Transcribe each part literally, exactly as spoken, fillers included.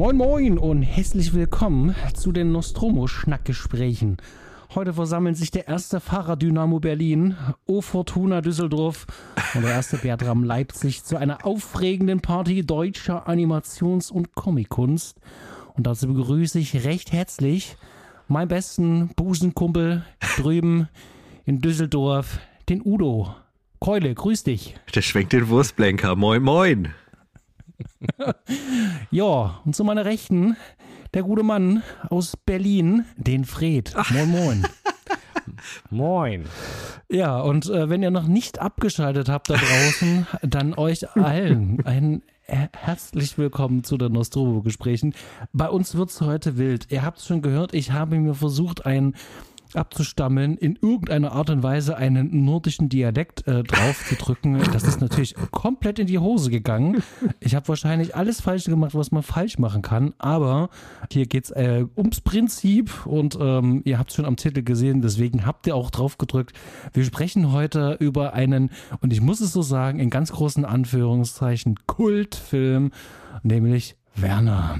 Moin Moin und herzlich willkommen zu den Nostromo-Schnackgesprächen. Heute versammeln sich der erste Fahrrad-Dynamo Berlin, O Fortuna Düsseldorf und der erste Bertram Leipzig zu einer aufregenden Party deutscher Animations- und Comic-Kunst. Und dazu begrüße ich recht herzlich meinen besten Busenkumpel drüben in Düsseldorf, den Udo. Keule, grüß dich. Der schwenkt den Wurstblenker. Moin, moin. Ja, und zu meiner Rechten der gute Mann aus Berlin, den Fred. Moin, moin. Moin. Ja, und äh, wenn ihr noch nicht abgeschaltet habt da draußen, dann euch allen ein äh, herzlich willkommen zu den Nostromo-Gesprächen. Bei uns wird's heute wild. Ihr habt es schon gehört, ich habe mir versucht, ein abzustammeln, in irgendeiner Art und Weise einen nordischen Dialekt äh, drauf zu drücken. Das ist natürlich komplett in die Hose gegangen. Ich habe wahrscheinlich alles falsch gemacht, was man falsch machen kann, aber hier geht's äh, ums Prinzip und ähm, ihr habt es schon am Titel gesehen, deswegen habt ihr auch drauf gedrückt. Wir sprechen heute über einen, und ich muss es so sagen, in ganz großen Anführungszeichen, Kultfilm, nämlich Werner.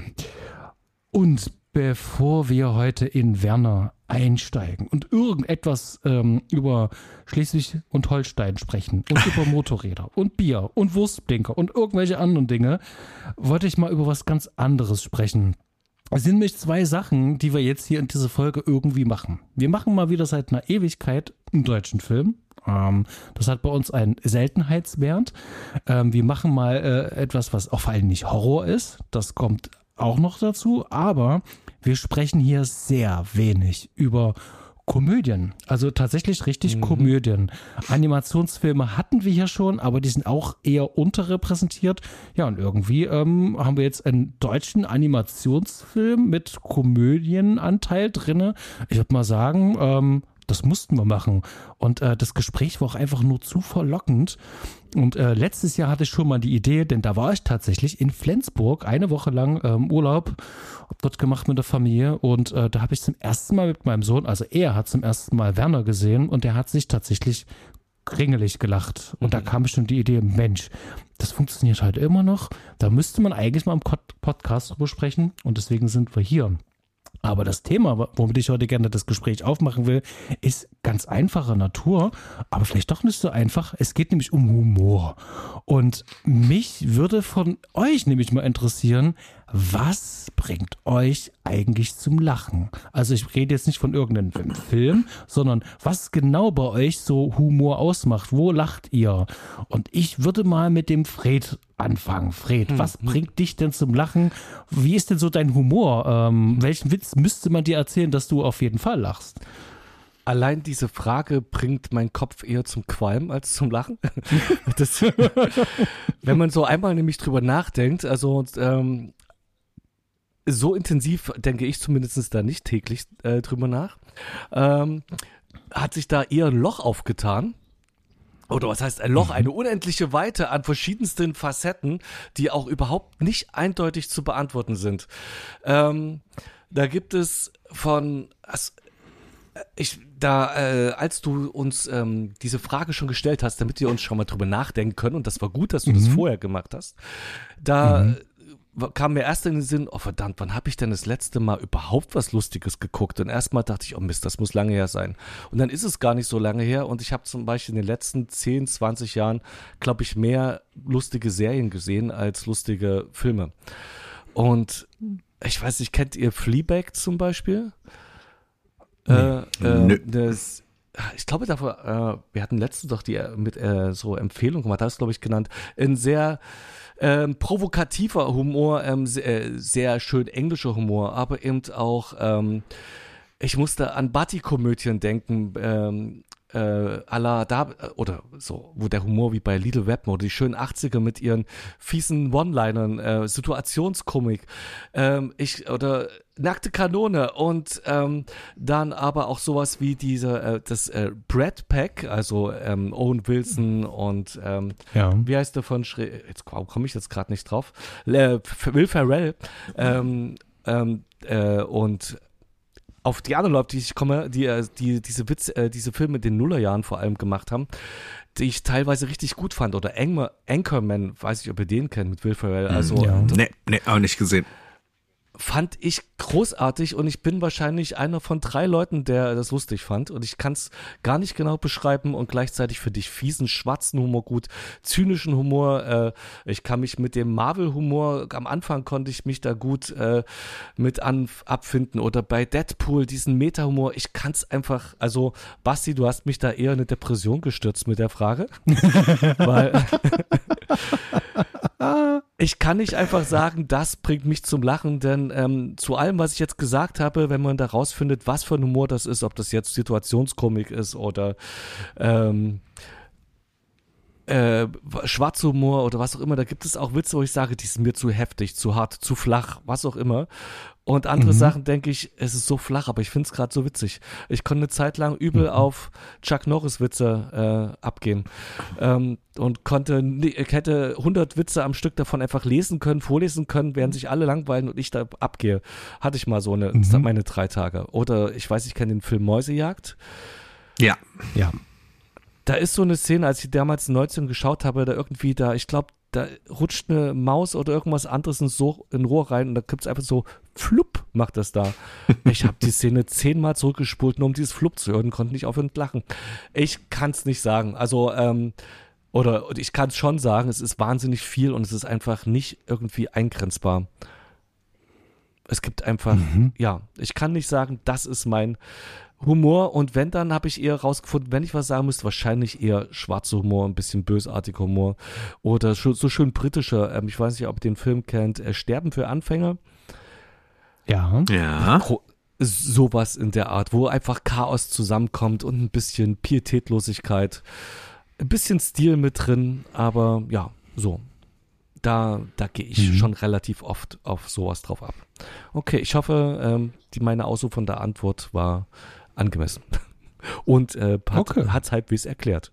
Und bevor wir heute in Werner einsteigen und irgendetwas ähm, über Schleswig und Holstein sprechen und über Motorräder und Bier und Wurstblinker und irgendwelche anderen Dinge, wollte ich mal über was ganz anderes sprechen. Es sind nämlich zwei Sachen, die wir jetzt hier in dieser Folge irgendwie machen. Wir machen mal wieder seit einer Ewigkeit einen deutschen Film. Ähm, das hat bei uns einen Seltenheitswert. Ähm, wir machen mal äh, etwas, was auch vor allem nicht Horror ist. Das kommt auch noch dazu, aber wir sprechen hier sehr wenig über Komödien, also tatsächlich richtig mhm. Komödien. Animationsfilme hatten wir hier schon, aber die sind auch eher unterrepräsentiert. Ja, und irgendwie ähm, haben wir jetzt einen deutschen Animationsfilm mit Komödienanteil drinne. Ich würde mal sagen, ähm, das mussten wir machen. Und äh, das Gespräch war auch einfach nur zu verlockend. Und äh, letztes Jahr hatte ich schon mal die Idee, denn da war ich tatsächlich in Flensburg eine Woche lang ähm, Urlaub, hab dort gemacht mit der Familie und äh, da habe ich zum ersten Mal mit meinem Sohn, also er hat zum ersten Mal Werner gesehen und der hat sich tatsächlich kringelig gelacht. Und mhm. da kam schon die Idee, Mensch, das funktioniert halt immer noch. Da müsste man eigentlich mal im Podcast drüber sprechen und deswegen sind wir hier. Aber das Thema, womit ich heute gerne das Gespräch aufmachen will, ist ganz einfacher Natur, aber vielleicht doch nicht so einfach. Es geht nämlich um Humor. Und mich würde von euch nämlich mal interessieren, was bringt euch eigentlich zum Lachen? Also ich rede jetzt nicht von irgendeinem Film, sondern was genau bei euch so Humor ausmacht. Wo lacht ihr? Und ich würde mal mit dem Fred anfangen. Fred, hm, was hm. bringt dich denn zum Lachen? Wie ist denn so dein Humor? Ähm, welchen Witz müsste man dir erzählen, dass du auf jeden Fall lachst? Allein diese Frage bringt meinen Kopf eher zum Qualm als zum Lachen. Das, wenn man so einmal nämlich drüber nachdenkt, also ähm, so intensiv denke ich zumindest da nicht täglich äh, drüber nach, ähm, hat sich da eher ein Loch aufgetan. Oder was heißt ein Loch? Eine unendliche Weite an verschiedensten Facetten, die auch überhaupt nicht eindeutig zu beantworten sind. Ähm, da gibt es von, also ich, da, äh, als du uns ähm, diese Frage schon gestellt hast, damit wir uns schon mal drüber nachdenken können, und das war gut, dass du mhm. das vorher gemacht hast, da mhm. kam mir erst in den Sinn, oh verdammt, wann habe ich denn das letzte Mal überhaupt was Lustiges geguckt? Und erstmal dachte ich, oh Mist, das muss lange her sein. Und dann ist es gar nicht so lange her und ich habe zum Beispiel in den letzten zehn, zwanzig Jahren, glaube ich, mehr lustige Serien gesehen als lustige Filme. Und ich weiß nicht, kennt ihr Fleabag zum Beispiel? Nee. Äh, äh, das, ich glaube, davor, äh, wir hatten letztens doch die mit äh, so Empfehlung gemacht, das glaube ich genannt, ein sehr ähm, provokativer Humor, ähm, sehr, sehr schön englischer Humor, aber eben auch, ähm, ich musste an Buddy-Komödien denken, ähm, äh, à la da, oder so, wo der Humor wie bei Little Weapon oder die schönen achtziger mit ihren fiesen One-Linern, äh, Situationskomik, ähm, ich, oder Nackte Kanone und ähm, dann aber auch sowas wie diese, äh, das äh, Brad Pack, also ähm, Owen Wilson und ähm, ja. wie heißt der von Schre- jetzt komme ich jetzt gerade nicht drauf, äh, Will Ferrell ähm, ähm, äh, und auf die anderen Leute, die ich komme, die, die diese Witz, äh, diese Filme in den Nullerjahren vor allem gemacht haben, die ich teilweise richtig gut fand. Oder Anchor, Anchorman, weiß ich, ob ihr den kennt, mit Will Ferrell. Also, ja. Nee, nee, auch nicht gesehen. fand ich großartig und ich bin wahrscheinlich einer von drei Leuten, der das lustig fand und ich kann es gar nicht genau beschreiben und gleichzeitig finde ich fiesen, schwarzen Humor gut, zynischen Humor, äh, ich kann mich mit dem Marvel-Humor, am Anfang konnte ich mich da gut äh, mit an, abfinden oder bei Deadpool diesen Meta-Humor, ich kann es einfach, also Basti, du hast mich da eher in eine Depression gestürzt mit der Frage, weil ich kann nicht einfach sagen, das bringt mich zum Lachen, denn ähm, zu allem, was ich jetzt gesagt habe, wenn man da rausfindet, was für ein Humor das ist, ob das jetzt Situationskomik ist oder ähm, äh, Schwarzhumor oder was auch immer, da gibt es auch Witze, wo ich sage, die sind mir zu heftig, zu hart, zu flach, was auch immer. Und andere mhm. Sachen denke ich, es ist so flach, aber ich finde es gerade so witzig. Ich konnte eine Zeit lang übel mhm. auf Chuck Norris Witze äh, abgehen ähm, und konnte, ich hätte hundert Witze am Stück davon einfach lesen können, vorlesen können, während sich alle langweilen und ich da abgehe. Hatte ich mal so eine, mhm. meine drei Tage. Oder ich weiß, ich kenne den Film Mäusejagd. Ja. Ja. Da ist so eine Szene, als ich damals in neunzehn geschaut habe, da irgendwie da, ich glaube, da rutscht eine Maus oder irgendwas anderes in so in Rohr rein und da gibt es einfach so Flupp, macht das da. Ich habe die Szene zehnmal zurückgespult, nur um dieses Flupp zu hören, konnte nicht aufhören zu lachen. Ich kann es nicht sagen. Also, ähm, oder ich kann es schon sagen, es ist wahnsinnig viel und es ist einfach nicht irgendwie eingrenzbar. Es gibt einfach, mhm. ja, ich kann nicht sagen, das ist mein Humor und wenn, dann habe ich eher rausgefunden, wenn ich was sagen müsste, wahrscheinlich eher schwarzer Humor, ein bisschen bösartiger Humor oder so schön britischer, ähm, ich weiß nicht, ob ihr den Film kennt, äh, Sterben für Anfänger. Ja. Ja. Sowas in der Art, wo einfach Chaos zusammenkommt und ein bisschen Pietätlosigkeit, ein bisschen Stil mit drin, aber ja, so. Da, da gehe ich mhm. schon relativ oft auf sowas drauf ab. Okay, ich hoffe, ähm, die, meine ausufernde Antwort war angemessen und äh, hat okay. es halbwegs erklärt.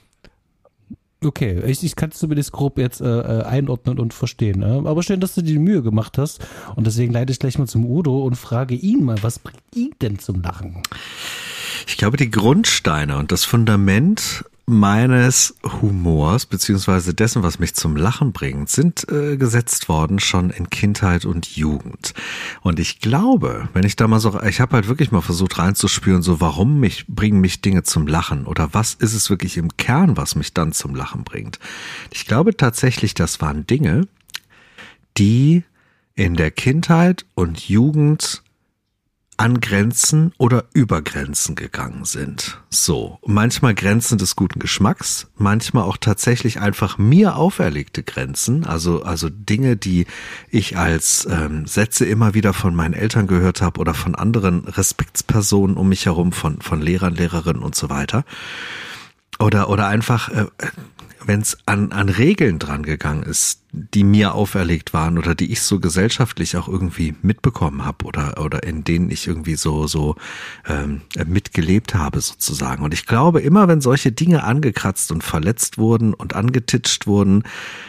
Okay, ich, ich kann es zumindest grob jetzt äh, einordnen und verstehen. Ne? Aber schön, dass du dir die Mühe gemacht hast und deswegen leite ich gleich mal zum Udo und frage ihn mal, was bringt ihn denn zum Lachen? Ich glaube, die Grundsteine und das Fundament meines Humors, beziehungsweise dessen, was mich zum Lachen bringt, sind äh, gesetzt worden schon in Kindheit und Jugend. Und ich glaube, wenn ich da mal so, ich habe halt wirklich mal versucht reinzuspüren, so warum mich bringen mich Dinge zum Lachen oder was ist es wirklich im Kern, was mich dann zum Lachen bringt. Ich glaube tatsächlich, das waren Dinge, die in der Kindheit und Jugend an Grenzen oder über Grenzen gegangen sind. So, manchmal Grenzen des guten Geschmacks, manchmal auch tatsächlich einfach mir auferlegte Grenzen, also also Dinge, die ich als ähm, Sätze immer wieder von meinen Eltern gehört habe oder von anderen Respektspersonen um mich herum, von von Lehrern, Lehrerinnen und so weiter. Oder oder einfach äh, wenn es an, an Regeln dran gegangen ist, die mir auferlegt waren oder die ich so gesellschaftlich auch irgendwie mitbekommen habe oder oder in denen ich irgendwie so so ähm, mitgelebt habe sozusagen. Und ich glaube, immer wenn solche Dinge angekratzt und verletzt wurden und angetitscht wurden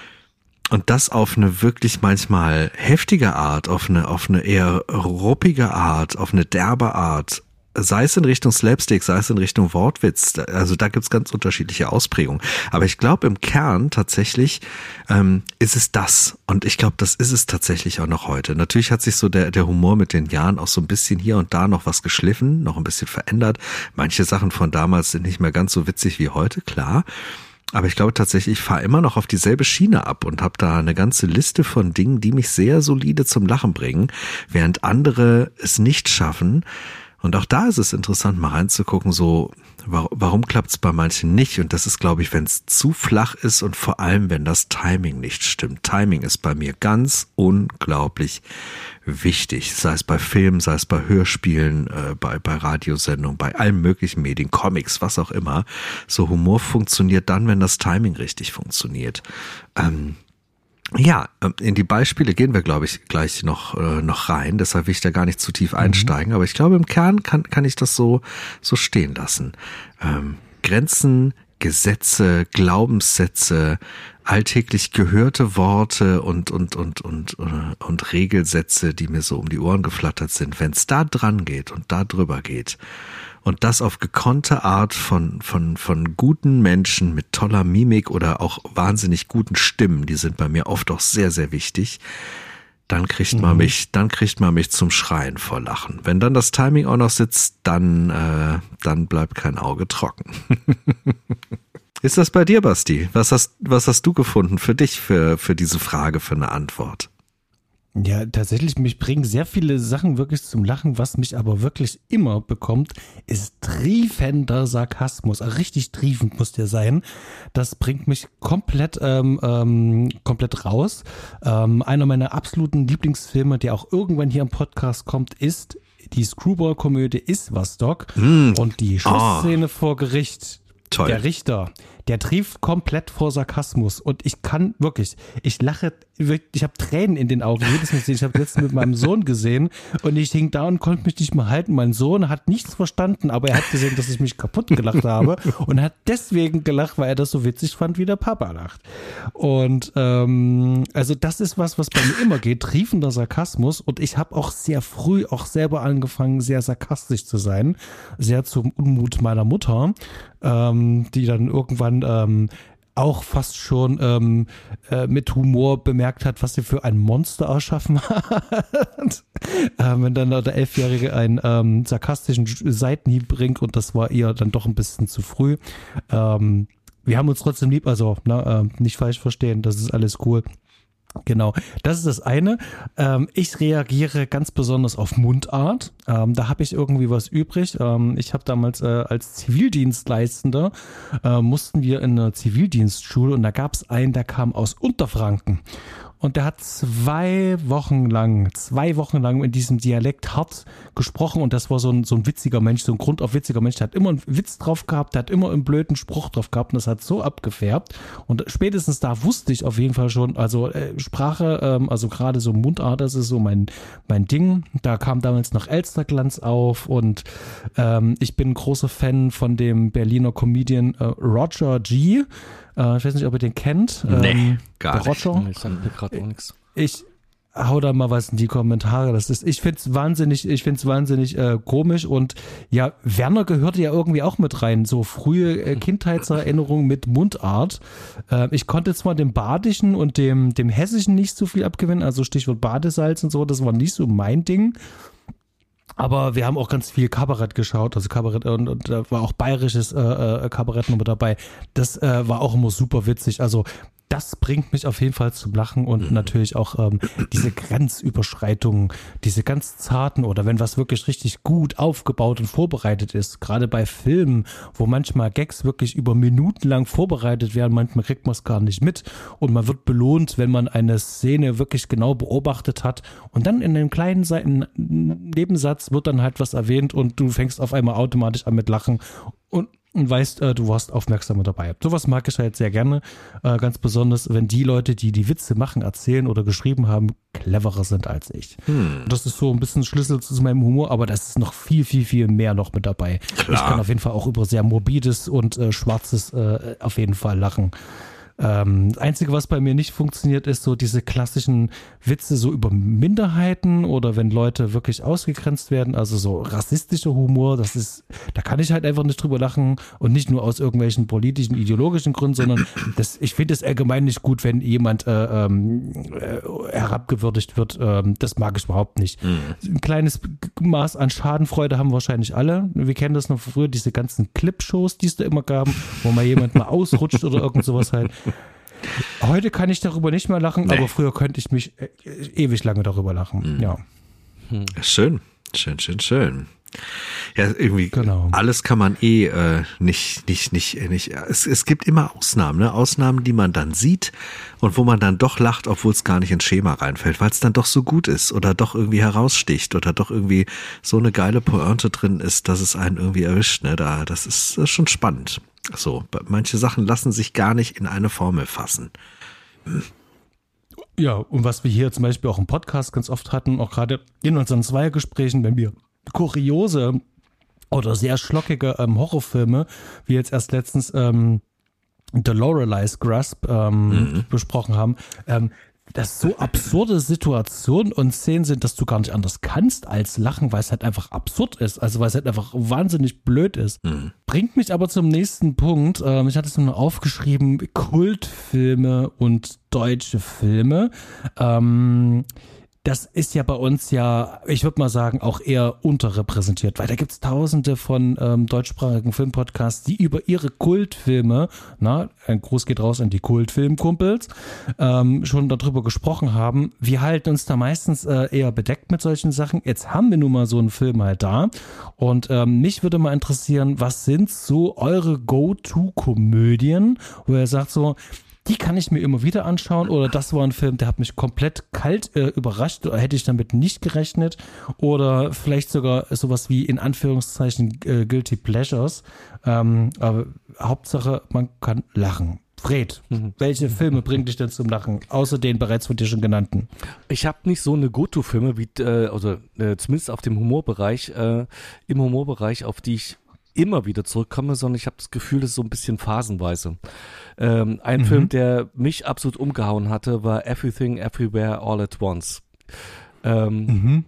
und das auf eine wirklich manchmal heftige Art, auf eine auf eine eher ruppige Art, auf eine derbe Art, sei es in Richtung Slapstick, sei es in Richtung Wortwitz, also da gibt's ganz unterschiedliche Ausprägungen. Aber ich glaube im Kern tatsächlich ähm, ist es das. Und ich glaube, das ist es tatsächlich auch noch heute. Natürlich hat sich so der der Humor mit den Jahren auch so ein bisschen hier und da noch was geschliffen, noch ein bisschen verändert. Manche Sachen von damals sind nicht mehr ganz so witzig wie heute, klar. Aber ich glaube tatsächlich, ich fahre immer noch auf dieselbe Schiene ab und habe da eine ganze Liste von Dingen, die mich sehr solide zum Lachen bringen, während andere es nicht schaffen. Und auch da ist es interessant, mal reinzugucken, so, warum klappt es bei manchen nicht? Und das ist, glaube ich, wenn es zu flach ist und vor allem, wenn das Timing nicht stimmt. Timing ist bei mir ganz unglaublich wichtig, sei es bei Filmen, sei es bei Hörspielen, äh, bei, bei Radiosendungen, bei allen möglichen Medien, Comics, was auch immer. So Humor funktioniert dann, wenn das Timing richtig funktioniert. Ähm, Ja, in die Beispiele gehen wir, glaube ich, gleich noch äh, noch rein. Deshalb will ich da gar nicht zu tief einsteigen. Mhm. Aber ich glaube, im Kern kann kann ich das so so stehen lassen. Ähm, Grenzen, Gesetze, Glaubenssätze, alltäglich gehörte Worte und und und und und, und Regelsätze, die mir so um die Ohren geflattert sind. Wenn es da dran geht und da drüber geht. Und das auf gekonnte Art von von von guten Menschen mit toller Mimik oder auch wahnsinnig guten Stimmen, die sind bei mir oft auch sehr, sehr wichtig, dann kriegt man Mhm. mich, dann kriegt man mich zum Schreien vor Lachen. Wenn dann das Timing auch noch sitzt, dann, äh, dann bleibt kein Auge trocken. Ist das bei dir, Basti? Was hast, was hast du gefunden für dich, für, für diese Frage, für eine Antwort? Ja, tatsächlich, mich bringen sehr viele Sachen wirklich zum Lachen. Was mich aber wirklich immer bekommt, ist triefender Sarkasmus. Also richtig triefend muss der sein. Das bringt mich komplett, ähm, ähm, komplett raus. Ähm, einer meiner absoluten Lieblingsfilme, der auch irgendwann hier im Podcast kommt, ist die Screwball-Komödie Isvostok. Mm. Und die Schussszene vor Gericht. Toll. Der Richter, der trieft komplett vor Sarkasmus und ich kann wirklich, ich lache, ich habe Tränen in den Augen jedes Mal gesehen. Ich habe letztens mit meinem Sohn gesehen und ich hing da und konnte mich nicht mehr halten. Mein Sohn hat nichts verstanden, aber er hat gesehen, dass ich mich kaputt gelacht habe und hat deswegen gelacht, weil er das so witzig fand, wie der Papa lacht. Und ähm, also das ist was, was bei mir immer geht, triefender Sarkasmus, und ich habe auch sehr früh auch selber angefangen, sehr sarkastisch zu sein, sehr zum Unmut meiner Mutter, ähm, die dann irgendwann ähm, auch fast schon ähm, äh, mit Humor bemerkt hat, was sie für ein Monster erschaffen hat. ähm, wenn dann der Elfjährige einen ähm, sarkastischen Seitenhieb bringt, und das war ihr dann doch ein bisschen zu früh. Ähm, wir haben uns trotzdem lieb, also na, äh, nicht falsch verstehen, das ist alles cool. Genau, das ist das eine. Ähm, ich reagiere ganz besonders auf Mundart. Ähm, da habe ich irgendwie was übrig. Ähm, ich habe damals äh, als Zivildienstleistender äh, mussten wir in einer Zivildienstschule, und da gab es einen, der kam aus Unterfranken. Und der hat zwei Wochen lang, zwei Wochen lang in diesem Dialekt hart gesprochen, und das war so ein, so ein witziger Mensch, so ein grundauf witziger Mensch. Der hat immer einen Witz drauf gehabt, der hat immer einen blöden Spruch drauf gehabt, und das hat so abgefärbt. Und spätestens da wusste ich auf jeden Fall schon, also äh, Sprache, ähm, also gerade so Mundart, das ist so mein, mein Ding. Da kam damals noch Elsterglanz auf, und ähm, ich bin ein großer Fan von dem Berliner Comedian äh, Roger G. Äh, ich weiß nicht, ob ihr den kennt. Nee, ähm, gar der nicht. Roger. Ich sag mir gerade auch nichts. Ich hau da mal was in die Kommentare. Das ist, ich find's wahnsinnig, ich find's wahnsinnig äh, komisch, und ja, Werner gehörte ja irgendwie auch mit rein. So frühe äh, Kindheitserinnerungen mit Mundart. Äh, ich konnte zwar dem Badischen und dem, dem Hessischen nicht so viel abgewinnen, also Stichwort Badesalz und so, das war nicht so mein Ding. Aber wir haben auch ganz viel Kabarett geschaut, also Kabarett, und, und da war auch bayerisches äh, äh, Kabarett noch mit dabei. Das äh, war auch immer super witzig. Also das bringt mich auf jeden Fall zum Lachen, und mhm. natürlich auch ähm, diese Grenzüberschreitungen, diese ganz zarten, oder wenn was wirklich richtig gut aufgebaut und vorbereitet ist, gerade bei Filmen, wo manchmal Gags wirklich über Minuten lang vorbereitet werden, manchmal kriegt man es gar nicht mit, und man wird belohnt, wenn man eine Szene wirklich genau beobachtet hat, und dann in einem kleinen Seiten Nebensatz wird dann halt was erwähnt, und du fängst auf einmal automatisch an mit Lachen und und weißt, äh, du warst aufmerksam dabei. Sowas mag ich halt sehr gerne, äh, ganz besonders, wenn die Leute, die die Witze machen, erzählen oder geschrieben haben, cleverer sind als ich. Hm. Das ist so ein bisschen Schlüssel zu meinem Humor, aber das ist noch viel, viel, viel mehr noch mit dabei. Klar. Ich kann auf jeden Fall auch über sehr morbides und äh, schwarzes äh, auf jeden Fall lachen. Ähm, das Einzige, was bei mir nicht funktioniert, ist so diese klassischen Witze so über Minderheiten, oder wenn Leute wirklich ausgegrenzt werden, also so rassistischer Humor, das ist, da kann ich halt einfach nicht drüber lachen, und nicht nur aus irgendwelchen politischen, ideologischen Gründen, sondern das, ich finde es allgemein nicht gut, wenn jemand äh, äh, herabgewürdigt wird. Ähm, das mag ich überhaupt nicht. Mhm. Ein kleines Maß an Schadenfreude haben wahrscheinlich alle. Wir kennen das noch früher, diese ganzen Clip-Shows, die es da immer gab, wo mal jemand mal ausrutscht oder irgend sowas halt. Heute kann ich darüber nicht mehr lachen, nee. aber früher könnte ich mich äh, ewig lange darüber lachen. Mhm. Ja. Hm. Schön, schön, schön, schön. Ja, irgendwie genau. Alles kann man eh äh, nicht, nicht, nicht, nicht. Es, es gibt immer Ausnahmen, ne? Ausnahmen, die man dann sieht und wo man dann doch lacht, obwohl es gar nicht ins Schema reinfällt, weil es dann doch so gut ist oder doch irgendwie heraussticht oder doch irgendwie so eine geile Pointe drin ist, dass es einen irgendwie erwischt. Ne? Da, das ist, das ist schon spannend. So, manche Sachen lassen sich gar nicht in eine Formel fassen. Hm. Ja, und was wir hier zum Beispiel auch im Podcast ganz oft hatten, auch gerade in unseren Zweiergesprächen, wenn wir kuriose oder sehr schlockige ähm, Horrorfilme, wie jetzt erst letztens ähm, The Loreley's Grasp ähm, mhm. besprochen haben, ähm, dass so absurde Situationen und Szenen sind, dass du gar nicht anders kannst als lachen, weil es halt einfach absurd ist, also weil es halt einfach wahnsinnig blöd ist. Mhm. Bringt mich aber zum nächsten Punkt. Ähm, ich hatte es nur aufgeschrieben, Kultfilme und deutsche Filme. Ähm, das ist ja bei uns ja, ich würde mal sagen, auch eher unterrepräsentiert, weil da gibt es tausende von ähm, deutschsprachigen Filmpodcasts, die über ihre Kultfilme, na, ein Gruß geht raus an die Kultfilmkumpels, ähm, schon darüber gesprochen haben. Wir halten uns da meistens äh, eher bedeckt mit solchen Sachen. Jetzt haben wir nun mal so einen Film halt da und ähm, mich würde mal interessieren, was sind so eure Go-To-Komödien, wo ihr sagt so, die kann ich mir immer wieder anschauen oder das war ein Film, der hat mich komplett kalt äh, überrascht oder hätte ich damit nicht gerechnet oder vielleicht sogar sowas wie in Anführungszeichen äh, Guilty Pleasures. Ähm, aber Hauptsache, man kann lachen. Fred, mhm. welche Filme bringen dich denn zum Lachen, außer den bereits von dir schon genannten? Ich habe nicht so eine Go-To-Filme, wie äh, also äh, zumindest auf dem Humorbereich, äh, im Humorbereich, auf die ich immer wieder zurückkomme, sondern ich habe das Gefühl, das ist so ein bisschen phasenweise. Ähm, ein mhm. Film, der mich absolut umgehauen hatte, war Everything, Everywhere, All at Once. Ähm, mhm.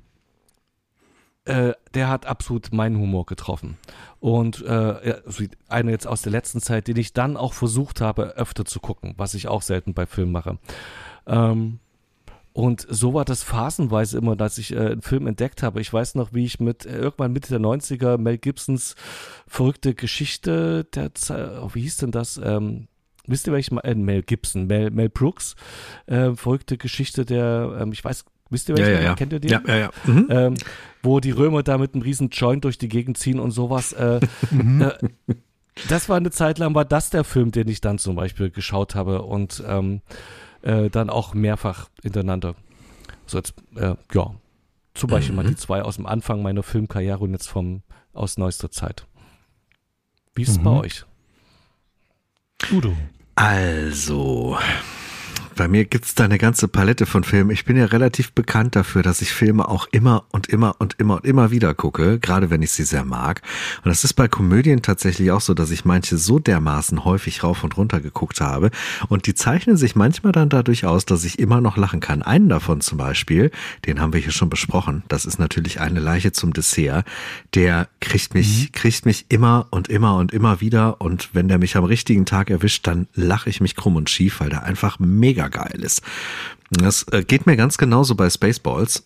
äh, der hat absolut meinen Humor getroffen. Und äh, also eine jetzt aus der letzten Zeit, den ich dann auch versucht habe, öfter zu gucken, was ich auch selten bei Filmen mache. Ähm, Und so war das phasenweise immer, dass ich äh, einen Film entdeckt habe. Ich weiß noch, wie ich mit äh, irgendwann Mitte der neunziger Mel Gibsons verrückte Geschichte der Zeit, oh, wie hieß denn das? Ähm, wisst ihr, welchen äh, Mel Gibson, Mel, Mel Brooks, äh, verrückte Geschichte der, ähm, ich weiß, wisst ihr welchen? Ja, ja, ja. Kennt ihr den? Ja, ja, ja. Mhm. Ähm, wo die Römer da mit einem riesen Joint durch die Gegend ziehen und sowas. Äh, äh, das war eine Zeit lang, war das der Film, den ich dann zum Beispiel geschaut habe und ähm, Äh, dann auch mehrfach hintereinander. So jetzt, äh, ja, zum Beispiel mhm. mal die zwei aus dem Anfang meiner Filmkarriere und jetzt vom aus neuester Zeit. Wie ist es mhm. bei euch? Udo. Also, bei mir gibt's da eine ganze Palette von Filmen. Ich bin ja relativ bekannt dafür, dass ich Filme auch immer und immer und immer und immer wieder gucke, gerade wenn ich sie sehr mag. Und das ist bei Komödien tatsächlich auch so, dass ich manche so dermaßen häufig rauf und runter geguckt habe. Und die zeichnen sich manchmal dann dadurch aus, dass ich immer noch lachen kann. Einen davon zum Beispiel, den haben wir hier schon besprochen. Das ist natürlich Eine Leiche zum Dessert. Der kriegt mich, mhm. kriegt mich immer und immer und immer wieder. Und wenn der mich am richtigen Tag erwischt, dann lache ich mich krumm und schief, weil der einfach mega geil ist. Das geht mir ganz genauso bei Spaceballs.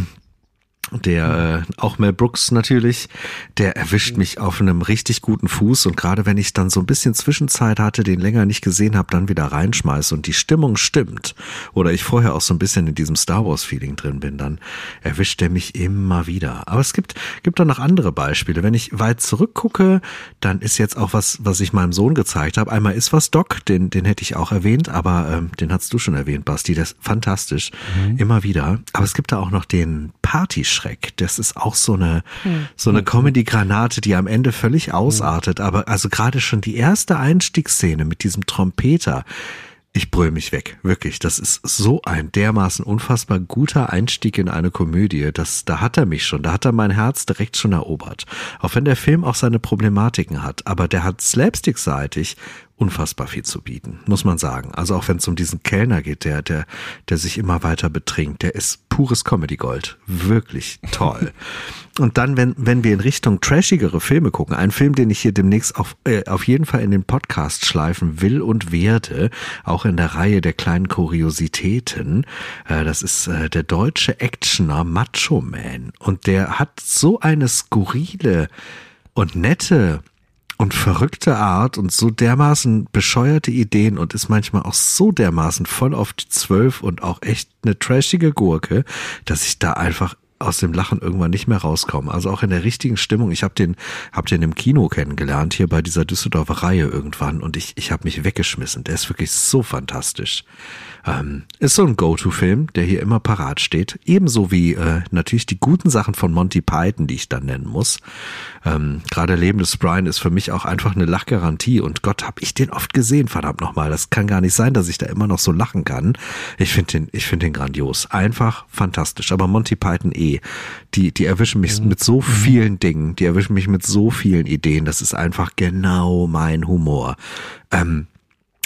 Der, äh, auch Mel Brooks natürlich, der erwischt mich auf einem richtig guten Fuß und gerade wenn ich dann so ein bisschen Zwischenzeit hatte, den länger nicht gesehen habe, dann wieder reinschmeiße und die Stimmung stimmt oder ich vorher auch so ein bisschen in diesem Star Wars Feeling drin bin, dann erwischt er mich immer wieder. Aber es gibt, gibt auch noch andere Beispiele. Wenn ich weit zurückgucke, dann ist jetzt auch was, was ich meinem Sohn gezeigt habe. Einmal ist was Doc, den, den hätte ich auch erwähnt, aber ähm, den hast du schon erwähnt, Basti, das ist fantastisch. Mhm. Immer wieder. Aber es gibt da auch noch den Party Schreck. Das ist auch so eine, hm. so eine Comedy-Granate, die am Ende völlig ausartet. Aber also gerade schon die erste Einstiegsszene mit diesem Trompeter, ich brüll mich weg. Wirklich. Das ist so ein dermaßen unfassbar guter Einstieg in eine Komödie. Das, da hat er mich schon. Da hat er mein Herz direkt schon erobert. Auch wenn der Film auch seine Problematiken hat. Aber der hat slapstick-seitig unfassbar viel zu bieten, muss man sagen. Also auch wenn es um diesen Kellner geht, der, der, der sich immer weiter betrinkt, der ist pures Comedy-Gold. Wirklich toll. Und dann, wenn, wenn wir in Richtung trashigere Filme gucken, ein Film, den ich hier demnächst auf, äh, auf jeden Fall in den Podcast schleifen will und werde, auch in der Reihe der kleinen Kuriositäten, äh, das ist äh, der deutsche Actioner Macho Man. Und der hat so eine skurrile und nette und verrückte Art und so dermaßen bescheuerte Ideen und ist manchmal auch so dermaßen voll auf die Zwölf und auch echt eine trashige Gurke, dass ich da einfach aus dem Lachen irgendwann nicht mehr rauskomme. Also auch in der richtigen Stimmung. Ich habe den, hab den im Kino kennengelernt, hier bei dieser Düsseldorfer Reihe irgendwann und ich, ich habe mich weggeschmissen. Der ist wirklich so fantastisch. Ähm, ist so ein Go-To-Film, der hier immer parat steht. Ebenso wie äh, natürlich die guten Sachen von Monty Python, die ich dann nennen muss. Ähm, gerade Leben des Brian ist für mich auch einfach eine Lachgarantie und Gott, hab ich den oft gesehen, verdammt nochmal. Das kann gar nicht sein, dass ich da immer noch so lachen kann. Ich finde den, ich finde den grandios. Einfach fantastisch. Aber Monty Python eh, die, die erwischen mich mhm. mit so vielen Dingen, die erwischen mich mit so vielen Ideen. Das ist einfach genau mein Humor. Ähm,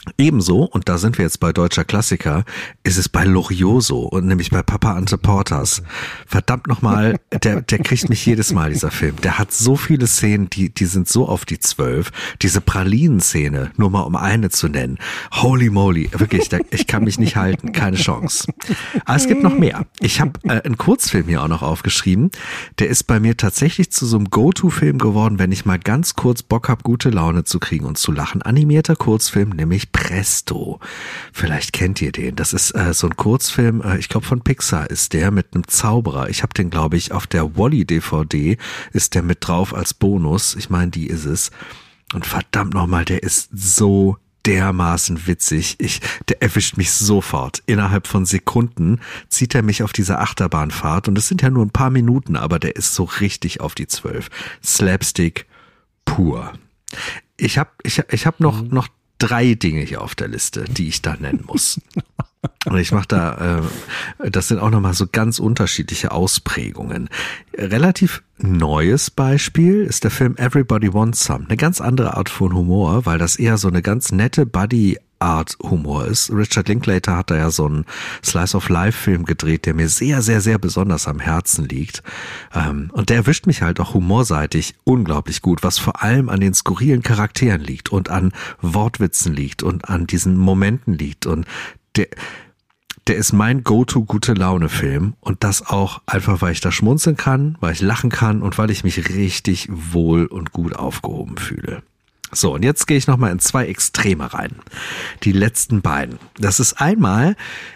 Ebenso, und da sind wir jetzt bei deutscher Klassiker, ist es bei Loriot so, und nämlich bei Papa Ante Portas. Verdammt nochmal, der, der kriegt mich jedes Mal, dieser Film. Der hat so viele Szenen, die, die sind so auf die Zwölf. Diese Pralinen-Szene, nur mal um eine zu nennen. Holy moly, wirklich, da, ich kann mich nicht halten, keine Chance. Aber es gibt noch mehr. Ich habe äh, einen Kurzfilm hier auch noch aufgeschrieben. Der ist bei mir tatsächlich zu so einem Go-To-Film geworden, wenn ich mal ganz kurz Bock habe, gute Laune zu kriegen und zu lachen. Animierter Kurzfilm, nämlich Presto. Vielleicht kennt ihr den. Das ist äh, so ein Kurzfilm, äh, ich glaube von Pixar ist der, mit einem Zauberer. Ich habe den, glaube ich, auf der Wall-E-D V D ist der mit drauf als Bonus. Ich meine, die ist es. Und verdammt nochmal, der ist so dermaßen witzig. Ich, der erwischt mich sofort. Innerhalb von Sekunden zieht er mich auf diese Achterbahnfahrt. Und es sind ja nur ein paar Minuten, aber der ist so richtig auf die Zwölf. Slapstick pur. Ich habe ich, ich hab noch, noch drei Dinge hier auf der Liste, die ich da nennen muss. Und ich mache da, äh, das sind auch nochmal so ganz unterschiedliche Ausprägungen. Relativ neues Beispiel ist der Film Everybody Wants Some. Eine ganz andere Art von Humor, weil das eher so eine ganz nette Buddy-Art-Humor ist. Richard Linklater hat da ja so einen Slice-of-Life-Film gedreht, der mir sehr, sehr, sehr besonders am Herzen liegt. Ähm, und der erwischt mich halt auch humorseitig unglaublich gut, was vor allem an den skurrilen Charakteren liegt und an Wortwitzen liegt und an diesen Momenten liegt. Und der, der ist mein Go-To-Gute-Laune-Film und das auch einfach, weil ich da schmunzeln kann, weil ich lachen kann und weil ich mich richtig wohl und gut aufgehoben fühle. So, und jetzt gehe ich nochmal in zwei Extreme rein. Die letzten beiden. Das ist einmal,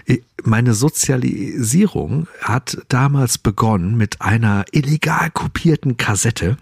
meine Sozialisierung hat damals begonnen mit einer illegal kopierten Kassette.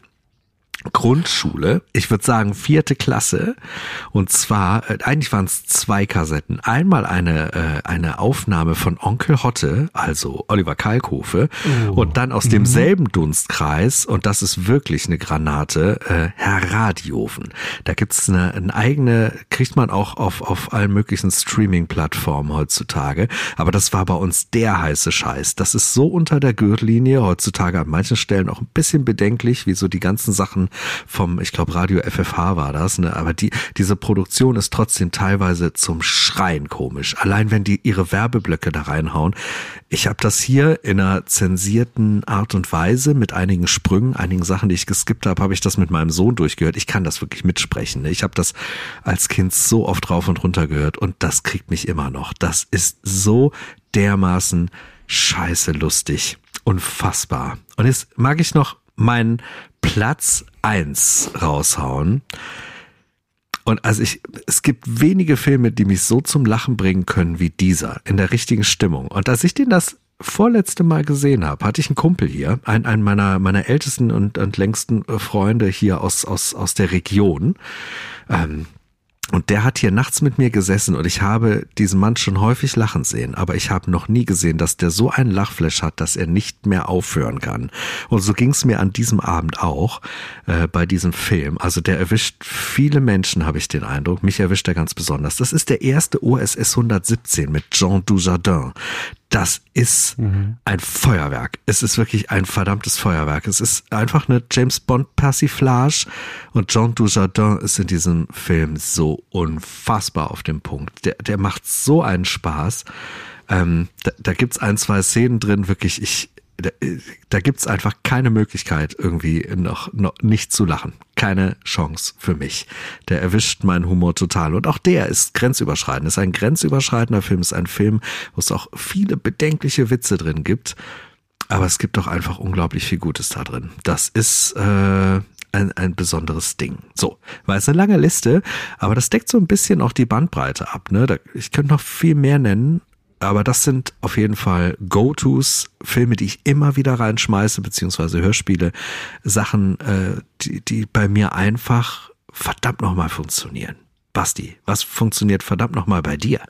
Grundschule, ich würde sagen vierte Klasse, und zwar, äh, eigentlich waren es zwei Kassetten. Einmal eine äh, eine Aufnahme von Onkel Hotte, also Oliver Kalkofe, oh. und dann aus demselben mhm. Dunstkreis, und das ist wirklich eine Granate, äh, Herr Radioven. Da gibt's eine, eine eigene, kriegt man auch auf auf allen möglichen Streaming-Plattformen heutzutage, aber das war bei uns der heiße Scheiß. Das ist so unter der Gürtellinie, heutzutage an manchen Stellen auch ein bisschen bedenklich, wie so die ganzen Sachen vom, ich glaube Radio F F H war das, ne? Aber die diese Produktion ist trotzdem teilweise zum Schreien komisch. Allein wenn die ihre Werbeblöcke da reinhauen. Ich habe das hier in einer zensierten Art und Weise mit einigen Sprüngen, einigen Sachen, die ich geskippt habe, habe ich das mit meinem Sohn durchgehört. Ich kann das wirklich mitsprechen. Ne? Ich habe das als Kind so oft rauf und runter gehört und das kriegt mich immer noch. Das ist so dermaßen scheiße lustig. Unfassbar. Und jetzt mag ich noch meinen Platz eins raushauen. Und also ich, es gibt wenige Filme, die mich so zum Lachen bringen können wie dieser, in der richtigen Stimmung. Und als ich den das vorletzte Mal gesehen habe, hatte ich einen Kumpel hier, einen, einen meiner meiner ältesten und, und längsten Freunde hier aus aus aus der Region. Ähm, Und der hat hier nachts mit mir gesessen und ich habe diesen Mann schon häufig lachen sehen, aber ich habe noch nie gesehen, dass der so einen Lachflash hat, dass er nicht mehr aufhören kann. Und so ging es mir an diesem Abend auch äh, bei diesem Film. Also der erwischt viele Menschen, habe ich den Eindruck. Mich erwischt er ganz besonders. Das ist der erste O S S hundertsiebzehn mit Jean Dujardin. Das ist mhm. ein Feuerwerk. Es ist wirklich ein verdammtes Feuerwerk. Es ist einfach eine James-Bond-Persiflage und Jean Dujardin ist in diesem Film so unfassbar auf dem Punkt. Der, der macht so einen Spaß. Ähm, da, da gibt's ein, zwei Szenen drin, wirklich, ich, da, da gibt's einfach keine Möglichkeit, irgendwie noch, noch nicht zu lachen. Keine Chance für mich. Der erwischt meinen Humor total. Und auch der ist grenzüberschreitend. Ist ein grenzüberschreitender Film. Ist ein Film, wo es auch viele bedenkliche Witze drin gibt. Aber es gibt auch einfach unglaublich viel Gutes da drin. Das ist äh, ein, ein besonderes Ding. So, war jetzt eine lange Liste, aber das deckt so ein bisschen auch die Bandbreite ab. Ne? Da, ich könnte noch viel mehr nennen. Aber das sind auf jeden Fall Go-Tos, Filme, die ich immer wieder reinschmeiße, beziehungsweise Hörspiele, Sachen, äh, die, die bei mir einfach verdammt nochmal funktionieren. Basti, was funktioniert verdammt nochmal bei dir?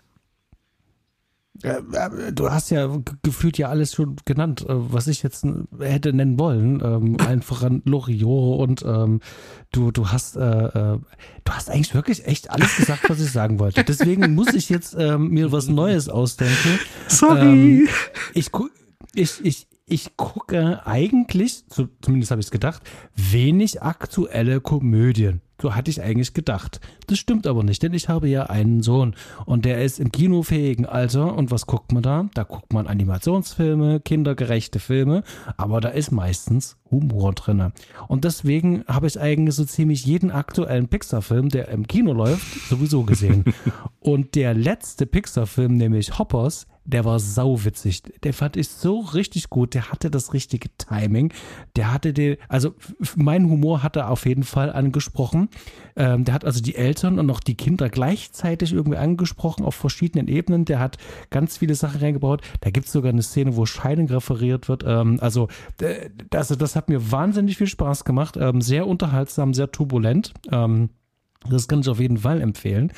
Du hast ja gefühlt ja alles schon genannt, was ich jetzt hätte nennen wollen. Ähm, einfach an Loriot und ähm, du, du hast äh, äh, du hast eigentlich wirklich echt alles gesagt, was ich sagen wollte. Deswegen muss ich jetzt ähm, mir was Neues ausdenken. Sorry. Ähm, ich, gu- ich, ich, ich gucke eigentlich, so, zumindest habe ich es gedacht, wenig aktuelle Komödien. So hatte ich eigentlich gedacht. Das stimmt aber nicht, denn ich habe ja einen Sohn und der ist im kinofähigen Alter. Und was guckt man da? Da guckt man Animationsfilme, kindergerechte Filme, aber da ist meistens Humor drin. Und deswegen habe ich eigentlich so ziemlich jeden aktuellen Pixar-Film, der im Kino läuft, sowieso gesehen. Und der letzte Pixar-Film, nämlich Hoppers, der war sauwitzig. Der fand ich so richtig gut. Der hatte das richtige Timing. Der hatte den, also mein Humor hat er auf jeden Fall angesprochen. Ähm, der hat also die Eltern und auch die Kinder gleichzeitig irgendwie angesprochen auf verschiedenen Ebenen. Der hat ganz viele Sachen reingebaut. Da gibt es sogar eine Szene, wo Scheidung referiert wird. Ähm, also, äh, also das hat mir wahnsinnig viel Spaß gemacht. Ähm, sehr unterhaltsam, sehr turbulent. Ähm, das kann ich auf jeden Fall empfehlen.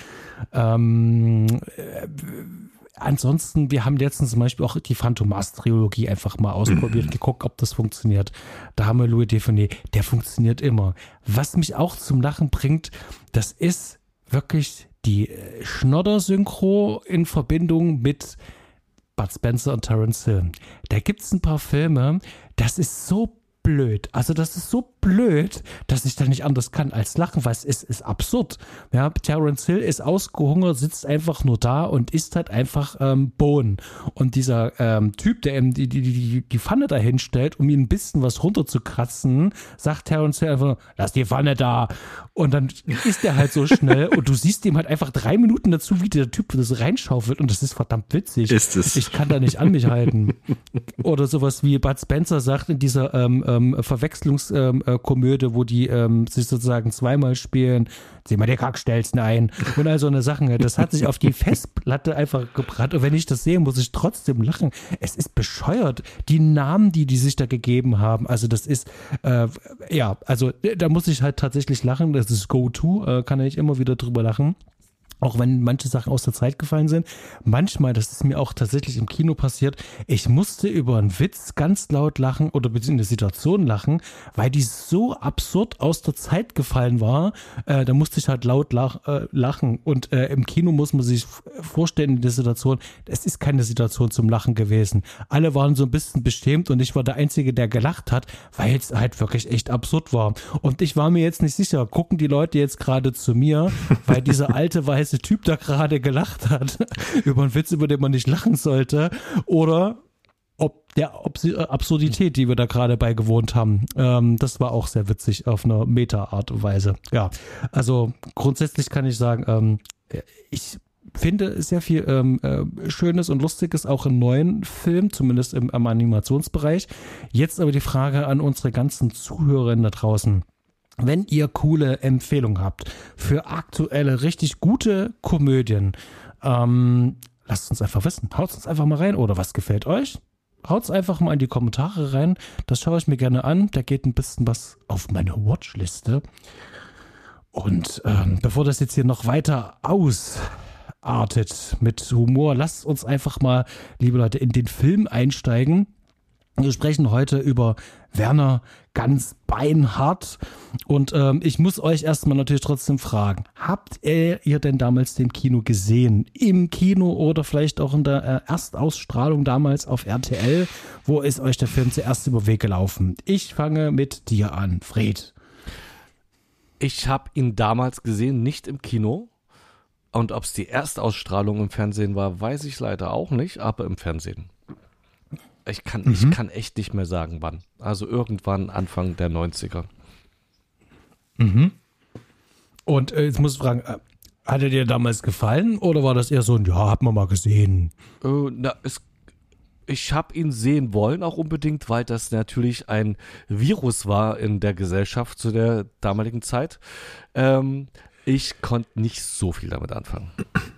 Ähm, äh, Ansonsten, wir haben letztens zum Beispiel auch die Phantomas-Trilogie einfach mal ausprobiert, geguckt, ob das funktioniert. Da haben wir Louis Define, der funktioniert immer. Was mich auch zum Lachen bringt, das ist wirklich die Schnodder-Synchro in Verbindung mit Bud Spencer und Terence Hill. Da gibt es ein paar Filme, das ist so blöd. Also das ist so blöd, dass ich da nicht anders kann als lachen, weil es ist, ist absurd. Ja, Terence Hill ist ausgehungert, sitzt einfach nur da und isst halt einfach ähm, Bohnen. Und dieser ähm, Typ, der ihm die, die, die, die Pfanne da hinstellt, um ihm ein bisschen was runterzukratzen, sagt Terence Hill einfach, lass die Pfanne da. Und dann isst er halt so schnell und du siehst ihm halt einfach drei Minuten dazu, wie der Typ das reinschaufelt und das ist verdammt witzig. Ist es. Ich kann da nicht an mich halten. Oder sowas wie Bud Spencer sagt in dieser ähm, ähm, Verwechslungskomödie, ähm, wo die ähm, sich sozusagen zweimal spielen, zieh mal die Kackstelzen ein und all so eine Sachen. Das hat sich auf die Festplatte einfach gebrannt und wenn ich das sehe, muss ich trotzdem lachen. Es ist bescheuert. Die Namen, die die sich da gegeben haben, also das ist, äh, ja, also da muss ich halt tatsächlich lachen. Das ist Go-To, äh, kann ich immer wieder drüber lachen. Auch wenn manche Sachen aus der Zeit gefallen sind. Manchmal, das ist mir auch tatsächlich im Kino passiert, ich musste über einen Witz ganz laut lachen oder beziehungsweise eine Situation lachen, weil die so absurd aus der Zeit gefallen war. Äh, da musste ich halt laut lach, äh, lachen. Und äh, im Kino muss man sich vorstellen, in der Situation, es ist keine Situation zum Lachen gewesen. Alle waren so ein bisschen beschämt und ich war der Einzige, der gelacht hat, weil es halt wirklich echt absurd war. Und ich war mir jetzt nicht sicher, gucken die Leute jetzt gerade zu mir, weil dieser alte weiße Typ da gerade gelacht hat über einen Witz, über den man nicht lachen sollte, oder ob der ob Absurdität, die wir da gerade beigewohnt haben. Ähm, das war auch sehr witzig auf eine Meta-Art und Weise. Ja, also grundsätzlich kann ich sagen, ähm, ich finde sehr viel ähm, äh, Schönes und Lustiges auch im neuen Film, zumindest im, im Animationsbereich. Jetzt aber die Frage an unsere ganzen Zuhörerinnen da draußen. Wenn ihr coole Empfehlungen habt für aktuelle, richtig gute Komödien, ähm, lasst uns einfach wissen. Haut uns einfach mal rein. Oder was gefällt euch? Haut's einfach mal in die Kommentare rein. Das schaue ich mir gerne an. Da geht ein bisschen was auf meine Watchliste. Und ähm, bevor das jetzt hier noch weiter ausartet mit Humor, lasst uns einfach mal, liebe Leute, in den Film einsteigen. Wir sprechen heute über Werner ganz beinhart und ähm, ich muss euch erstmal natürlich trotzdem fragen, habt ihr, ihr denn damals den Kino gesehen? Im Kino oder vielleicht auch in der äh, Erstausstrahlung damals auf R T L? Wo ist euch der Film zuerst über den Weg gelaufen? Ich fange mit dir an, Fred. Ich habe ihn damals gesehen, nicht im Kino. Und ob es die Erstausstrahlung im Fernsehen war, weiß ich leider auch nicht, aber im Fernsehen. Ich kann, mhm. ich kann echt nicht mehr sagen, wann. Also irgendwann Anfang der neunziger. Mhm. Und äh, jetzt muss ich fragen, äh, hat er dir damals gefallen oder war das eher so ein, ja, hat man mal gesehen? Äh, na, es, ich habe ihn sehen wollen, auch unbedingt, weil das natürlich ein Virus war in der Gesellschaft zu der damaligen Zeit. Ähm, ich konnte nicht so viel damit anfangen.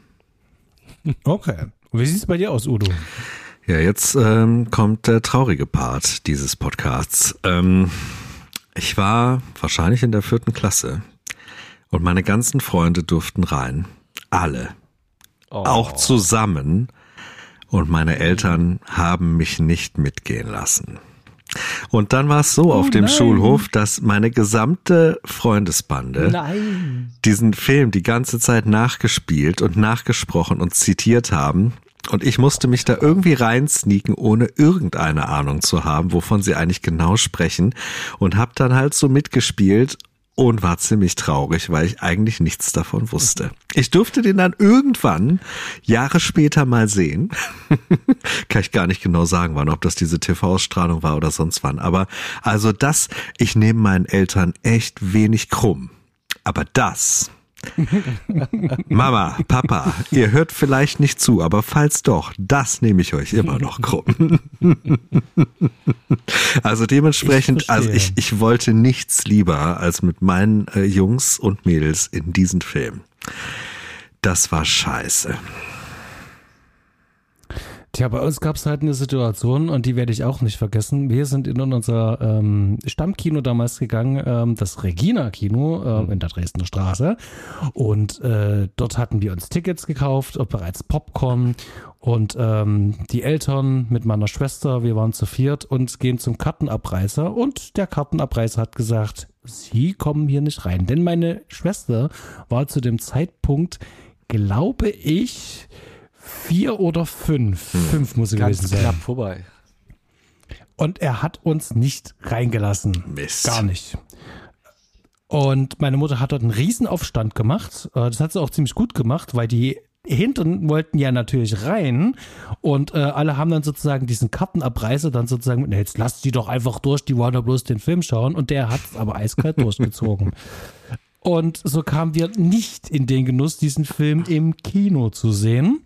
Okay. Und wie sieht es bei dir aus, Udo? Ja, jetzt ähm, kommt der traurige Part dieses Podcasts. Ähm, ich war wahrscheinlich in der vierten Klasse und meine ganzen Freunde durften rein. Alle. Oh. Auch zusammen. Und meine Eltern haben mich nicht mitgehen lassen. Und dann war es so oh, auf dem nein. Schulhof, dass meine gesamte Freundesbande nein. diesen Film die ganze Zeit nachgespielt und nachgesprochen und zitiert haben. Und ich musste mich da irgendwie reinsneaken, ohne irgendeine Ahnung zu haben, wovon sie eigentlich genau sprechen. Und habe dann halt so mitgespielt und war ziemlich traurig, weil ich eigentlich nichts davon wusste. Ich durfte den dann irgendwann, Jahre später mal sehen. Kann ich gar nicht genau sagen, wann, ob das diese T V-Ausstrahlung war oder sonst wann. Aber also das, ich nehme meinen Eltern echt wenig krumm. Aber das... Mama, Papa, ihr hört vielleicht nicht zu, aber falls doch, das nehme ich euch immer noch krumm. Also dementsprechend, ich also ich, ich wollte nichts lieber als mit meinen äh, Jungs und Mädels in diesen Film. Das war scheiße. Tja, bei uns gab es halt eine Situation und die werde ich auch nicht vergessen. Wir sind in unser ähm, Stammkino damals gegangen, ähm, das Regina-Kino äh, in der Dresdner Straße. Und äh, dort hatten wir uns Tickets gekauft, und bereits Popcorn. Und ähm, die Eltern mit meiner Schwester, wir waren zu viert und gehen zum Kartenabreißer. Und der Kartenabreißer hat gesagt, Sie kommen hier nicht rein. Denn meine Schwester war zu dem Zeitpunkt, glaube ich... Vier oder fünf. Hm. Fünf muss es gewesen sein. Knapp vorbei. Und er hat uns nicht reingelassen. Mist. Gar nicht. Und meine Mutter hat dort einen Riesenaufstand gemacht. Das hat sie auch ziemlich gut gemacht, weil die Hinteren wollten ja natürlich rein. Und äh, alle haben dann sozusagen diesen Kartenabreißer dann sozusagen, na, jetzt lasst die doch einfach durch, die wollen doch bloß den Film schauen. Und der hat es aber eiskalt durchgezogen. Und so kamen wir nicht in den Genuss, diesen Film im Kino zu sehen.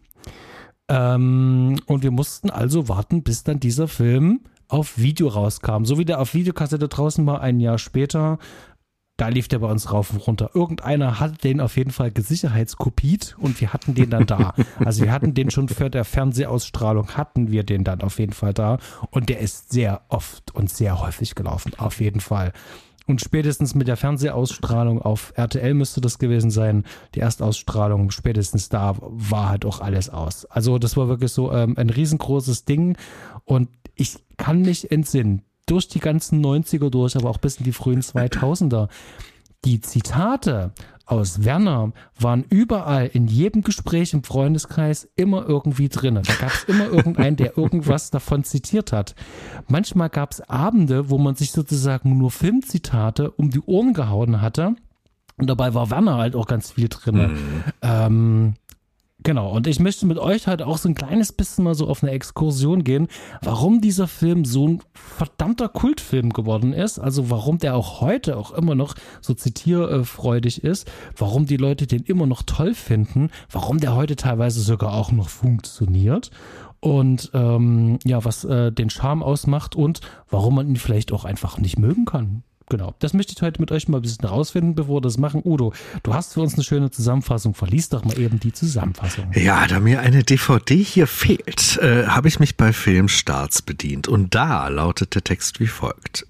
Ähm, und wir mussten also warten, bis dann dieser Film auf Video rauskam. So wie der auf Videokassette draußen war, ein Jahr später, da lief der bei uns rauf und runter. Irgendeiner hatte den auf jeden Fall gesicherheitskopiert und wir hatten den dann da. Also wir hatten den schon für der Fernsehausstrahlung, hatten wir den dann auf jeden Fall da. Und der ist sehr oft und sehr häufig gelaufen, auf jeden Fall. Und spätestens mit der Fernsehausstrahlung auf R T L müsste das gewesen sein, die Erstausstrahlung, spätestens da war halt auch alles aus. Also das war wirklich so ähm, ein riesengroßes Ding und ich kann mich entsinnen, durch die ganzen neunziger durch, aber auch bis in die frühen zweitausender, die Zitate aus Werner waren überall in jedem Gespräch im Freundeskreis immer irgendwie drin. Da gab es immer irgendeinen, der irgendwas davon zitiert hat. Manchmal gab es Abende, wo man sich sozusagen nur Filmzitate um die Ohren gehauen hatte. Und dabei war Werner halt auch ganz viel drin. Mhm. Ähm, Genau, und ich möchte mit euch halt auch so ein kleines bisschen mal so auf eine Exkursion gehen, warum dieser Film so ein verdammter Kultfilm geworden ist, also warum der auch heute auch immer noch so zitierfreudig ist, warum die Leute den immer noch toll finden, warum der heute teilweise sogar auch noch funktioniert und ähm, ja, was äh, den Charme ausmacht und warum man ihn vielleicht auch einfach nicht mögen kann. Genau, das möchte ich heute mit euch mal ein bisschen rausfinden, bevor wir das machen. Udo, du hast für uns eine schöne Zusammenfassung. Verlies doch mal eben die Zusammenfassung. Ja, da mir eine D V D hier fehlt, äh, habe ich mich bei Filmstarts bedient. Und da lautet der Text wie folgt.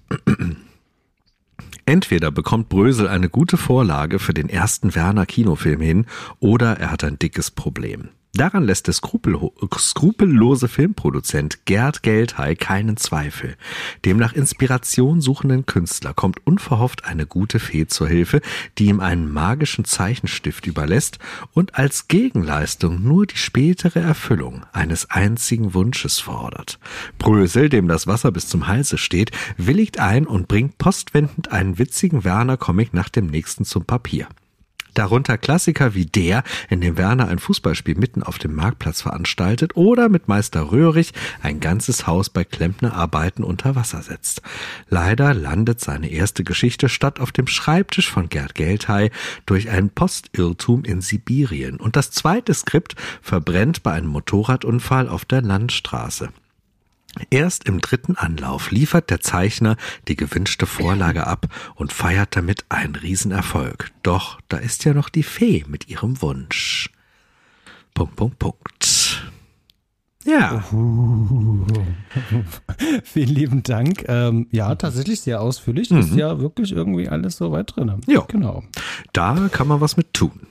Entweder bekommt Brösel eine gute Vorlage für den ersten Werner-Kinofilm hin oder er hat ein dickes Problem. Daran lässt der skrupello- skrupellose Filmproduzent Gerd Geldhey keinen Zweifel. Dem nach Inspiration suchenden Künstler kommt unverhofft eine gute Fee zur Hilfe, die ihm einen magischen Zeichenstift überlässt und als Gegenleistung nur die spätere Erfüllung eines einzigen Wunsches fordert. Brösel, dem das Wasser bis zum Halse steht, willigt ein und bringt postwendend einen witzigen Werner-Comic nach dem nächsten zum Papier. Darunter Klassiker wie der, in dem Werner ein Fußballspiel mitten auf dem Marktplatz veranstaltet oder mit Meister Röhrig ein ganzes Haus bei Klempnerarbeiten unter Wasser setzt. Leider landet seine erste Geschichte statt auf dem Schreibtisch von Gerd Geldhey durch einen Postirrtum in Sibirien und das zweite Skript verbrennt bei einem Motorradunfall auf der Landstraße. Erst im dritten Anlauf liefert der Zeichner die gewünschte Vorlage ab und feiert damit einen Riesenerfolg. Doch da ist ja noch die Fee mit ihrem Wunsch. Punkt, Punkt, Punkt. Ja. Uh, vielen lieben Dank. Ähm, ja, tatsächlich sehr ausführlich. Mhm. Ist ja wirklich irgendwie alles so weit drin. Ja, genau. Da kann man was mit tun.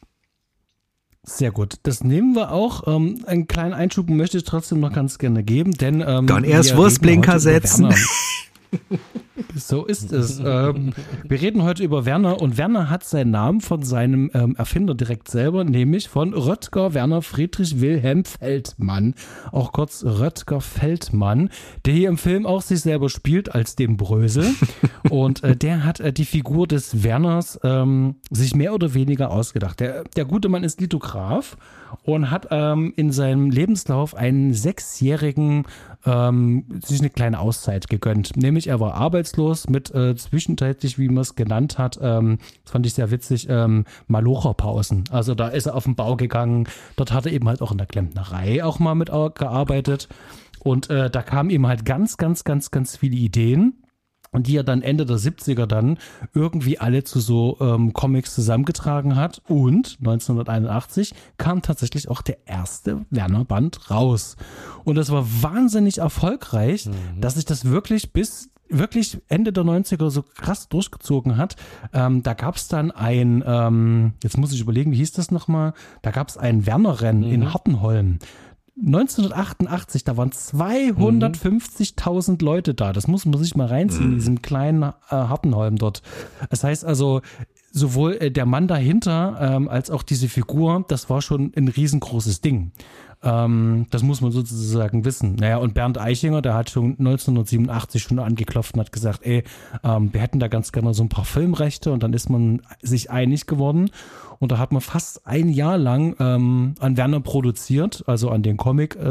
Sehr gut. Das nehmen wir auch. Ähm, einen kleinen Einschub möchte ich trotzdem noch ganz gerne geben, denn ähm, dann erst Wurstblinker setzen. So ist es. ähm, wir reden heute über Werner und Werner hat seinen Namen von seinem ähm, Erfinder direkt selber, nämlich von Rötger Werner Friedrich Wilhelm Feldmann, auch kurz Rötger Feldmann, der hier im Film auch sich selber spielt als den Brösel und äh, der hat äh, die Figur des Werners ähm, sich mehr oder weniger ausgedacht. Der, der gute Mann ist Lithograf und hat ähm, in seinem Lebenslauf einen sechsjährigen ähm, sich eine kleine Auszeit gegönnt. Nämlich er war arbeitslos mit äh, zwischenzeitlich, wie man es genannt hat, ähm, das fand ich sehr witzig, ähm, Malocherpausen. Also da ist er auf den Bau gegangen, dort hat er eben halt auch in der Klempnerei auch mal mit gearbeitet und äh, da kamen ihm halt ganz, ganz, ganz, ganz viele Ideen. Und die er dann Ende der siebziger dann irgendwie alle zu so ähm, Comics zusammengetragen hat. Und neunzehnhunderteinundachtzig kam tatsächlich auch der erste Werner-Band raus. Und das war wahnsinnig erfolgreich, mhm. dass sich das wirklich bis wirklich Ende der neunziger so krass durchgezogen hat. Ähm, da gab es dann ein, ähm, jetzt muss ich überlegen, wie hieß das nochmal? Da gab es ein Werner-Rennen mhm. in Hartenholm. neunzehnhundertachtundachtzig, da waren zweihundertfünfzigtausend mhm. Leute da. Das muss man sich mal reinziehen, in diesem kleinen äh, Hartenholm dort. Das heißt also, sowohl äh, der Mann dahinter ähm, als auch diese Figur, das war schon ein riesengroßes Ding. Ähm, das muss man sozusagen wissen. Naja, und Bernd Eichinger, der hat schon neunzehnhundertsiebenundachtzig schon angeklopft und hat gesagt, ey, ähm, wir hätten da ganz gerne so ein paar Filmrechte und dann ist man sich einig geworden. Und da hat man fast ein Jahr lang ähm, an Werner produziert, also an den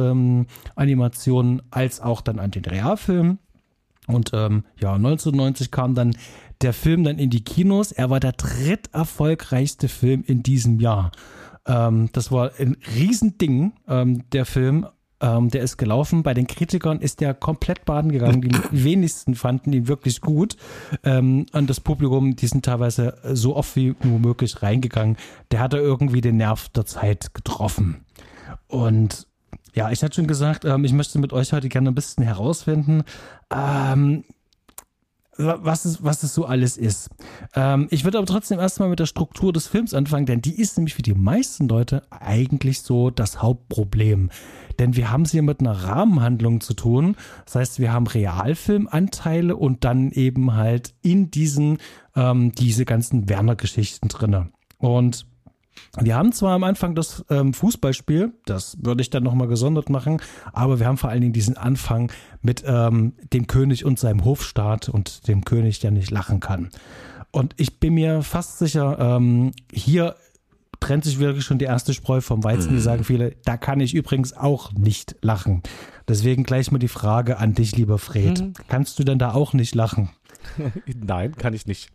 Comic-Animationen, ähm, als auch dann an den Realfilm. Und ähm, ja, neunzehnhundertneunzig kam dann der Film dann in die Kinos. Er war der dritterfolgreichste Film in diesem Jahr. Ähm, das war ein Riesending, ähm, der Film. Ähm, der ist gelaufen. Bei den Kritikern ist der komplett baden gegangen. Die wenigsten fanden ihn wirklich gut. Ähm, und das Publikum, die sind teilweise so oft wie nur möglich reingegangen. Der hatte irgendwie den Nerv der Zeit getroffen. Und ja, ich hatte schon gesagt, ähm, ich möchte mit euch heute gerne ein bisschen herausfinden, ähm, was es, was es so alles ist. Ähm, ich würde aber trotzdem erstmal mit der Struktur des Films anfangen, denn die ist nämlich für die meisten Leute eigentlich so das Hauptproblem. Denn wir haben es hier mit einer Rahmenhandlung zu tun. Das heißt, wir haben Realfilmanteile und dann eben halt in diesen ähm, diese ganzen Werner-Geschichten drinne. Und wir haben zwar am Anfang das ähm, Fußballspiel, das würde ich dann nochmal gesondert machen, aber wir haben vor allen Dingen diesen Anfang mit ähm, dem König und seinem Hofstaat und dem König, der nicht lachen kann. Und ich bin mir fast sicher, ähm, hier trennt sich wirklich schon die erste Spreu vom Weizen. Die sagen viele, da kann ich übrigens auch nicht lachen. Deswegen gleich mal die Frage an dich, lieber Fred. Mhm. Kannst du denn da auch nicht lachen? Nein, kann ich nicht.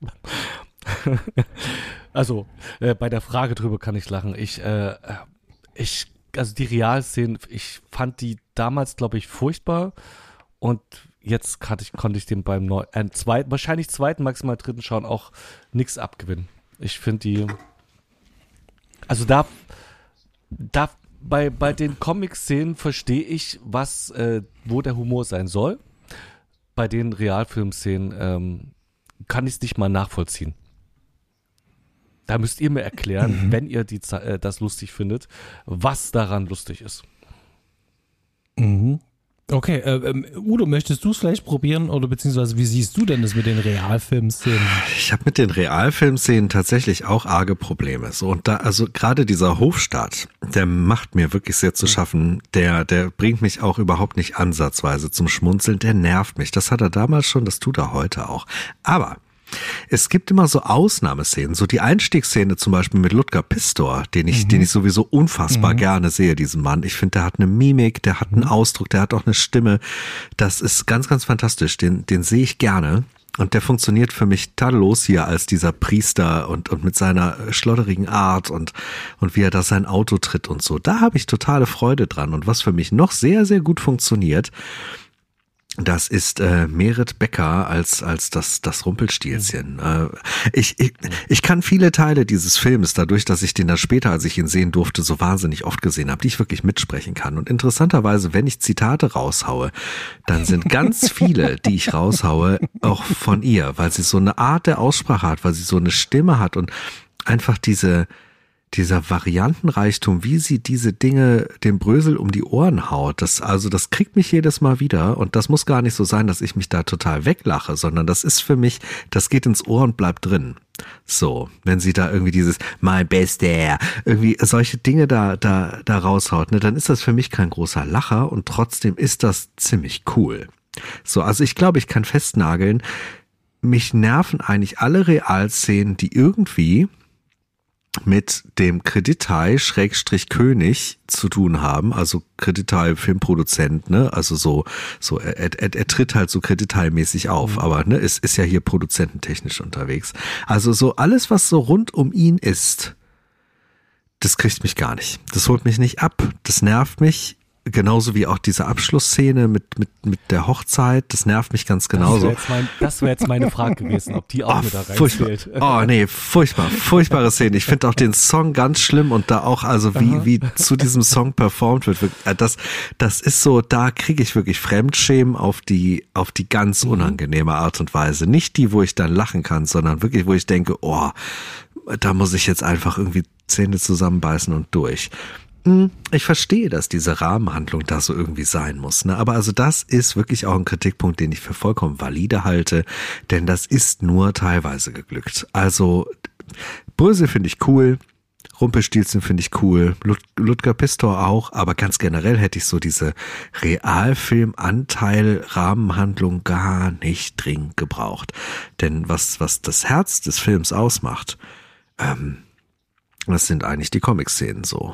Also, äh, bei der Frage drüber kann ich lachen. Ich, äh, ich, also die Realszenen, ich fand die damals, glaube ich, furchtbar und jetzt kann ich, konnte ich dem beim neu, äh, zweiten, wahrscheinlich zweiten, maximal dritten Schauen auch nichts abgewinnen. Ich finde die, also da, da bei, bei den Comic-Szenen verstehe ich, was, äh, wo der Humor sein soll. Bei den Realfilm-Szenen ähm, kann ich es nicht mal nachvollziehen. Da müsst ihr mir erklären, mhm. wenn ihr die, äh, das lustig findet, was daran lustig ist. Mhm. Okay, äh, ähm, Udo, möchtest du es vielleicht probieren oder beziehungsweise wie siehst du denn das mit den Realfilmszenen? Ich habe mit den Realfilmszenen tatsächlich auch arge Probleme. So und da, also gerade dieser Hofstaat, der macht mir wirklich sehr zu schaffen. Der, der bringt mich auch überhaupt nicht ansatzweise zum Schmunzeln. Der nervt mich. Das hat er damals schon, das tut er heute auch. Aber es gibt immer so Ausnahmeszenen, so die Einstiegsszene zum Beispiel mit Ludger Pistor, den ich, mhm. den ich sowieso unfassbar mhm. gerne sehe, diesen Mann. Ich finde, der hat eine Mimik, der hat einen mhm. Ausdruck, der hat auch eine Stimme. Das ist ganz, ganz fantastisch. Den, den sehe ich gerne. Und der funktioniert für mich tadellos hier als dieser Priester und, und mit seiner schlotterigen Art und, und wie er da sein Auto tritt und so. Da habe ich totale Freude dran. Und was für mich noch sehr, sehr gut funktioniert, das ist äh, Merit Becker als als das das Rumpelstilzchen. Äh, ich, ich ich kann viele Teile dieses Filmes, dadurch, dass ich den dann später, als ich ihn sehen durfte, so wahnsinnig oft gesehen habe, die ich wirklich mitsprechen kann. Und interessanterweise, wenn ich Zitate raushaue, dann sind ganz viele, die ich raushaue, auch von ihr, weil sie so eine Art der Aussprache hat, weil sie so eine Stimme hat und einfach diese dieser Variantenreichtum, wie sie diese Dinge dem Brösel um die Ohren haut, das, also das kriegt mich jedes Mal wieder und das muss gar nicht so sein, dass ich mich da total weglache, sondern das ist für mich, das geht ins Ohr und bleibt drin. So, wenn sie da irgendwie dieses mein Bester, irgendwie solche Dinge da, da, da raushaut, ne, dann ist das für mich kein großer Lacher und trotzdem ist das ziemlich cool. So, also ich glaube, ich kann festnageln, mich nerven eigentlich alle Realszenen, die irgendwie mit dem Kreditai Schrägstrich König zu tun haben, also Kreditai Filmproduzent, ne, also so, so, er, er, er tritt halt so Kreditai-mäßig auf, mhm. aber, ne, ist, ist ja hier produzententechnisch unterwegs. Also so alles, was so rund um ihn ist, das kriegt mich gar nicht. Das holt mich nicht ab, das nervt mich. Genauso wie auch diese Abschlussszene mit, mit, mit der Hochzeit, das nervt mich ganz genauso. Das wäre jetzt, wär jetzt meine Frage gewesen, ob die auch oh, mit da reinzählt. Oh nee, furchtbar, furchtbare Szene. Ich finde auch den Song ganz schlimm und da auch, also wie, wie zu diesem Song performt wird, das, das ist so, da kriege ich wirklich Fremdschämen auf die, auf die ganz unangenehme Art und Weise. Nicht die, wo ich dann lachen kann, sondern wirklich, wo ich denke, oh, da muss ich jetzt einfach irgendwie Zähne zusammenbeißen und durch. Ich verstehe, dass diese Rahmenhandlung da so irgendwie sein muss, ne? Aber also das ist wirklich auch ein Kritikpunkt, den ich für vollkommen valide halte, denn das ist nur teilweise geglückt. Also Brösel finde ich cool, Rumpelstilzchen finde ich cool, Lud- Ludger Pistor auch, aber ganz generell hätte ich so diese Realfilm-Anteil-Rahmenhandlung gar nicht dringend gebraucht. Denn was, was das Herz des Films ausmacht, ähm, das sind eigentlich die Comic-Szenen so.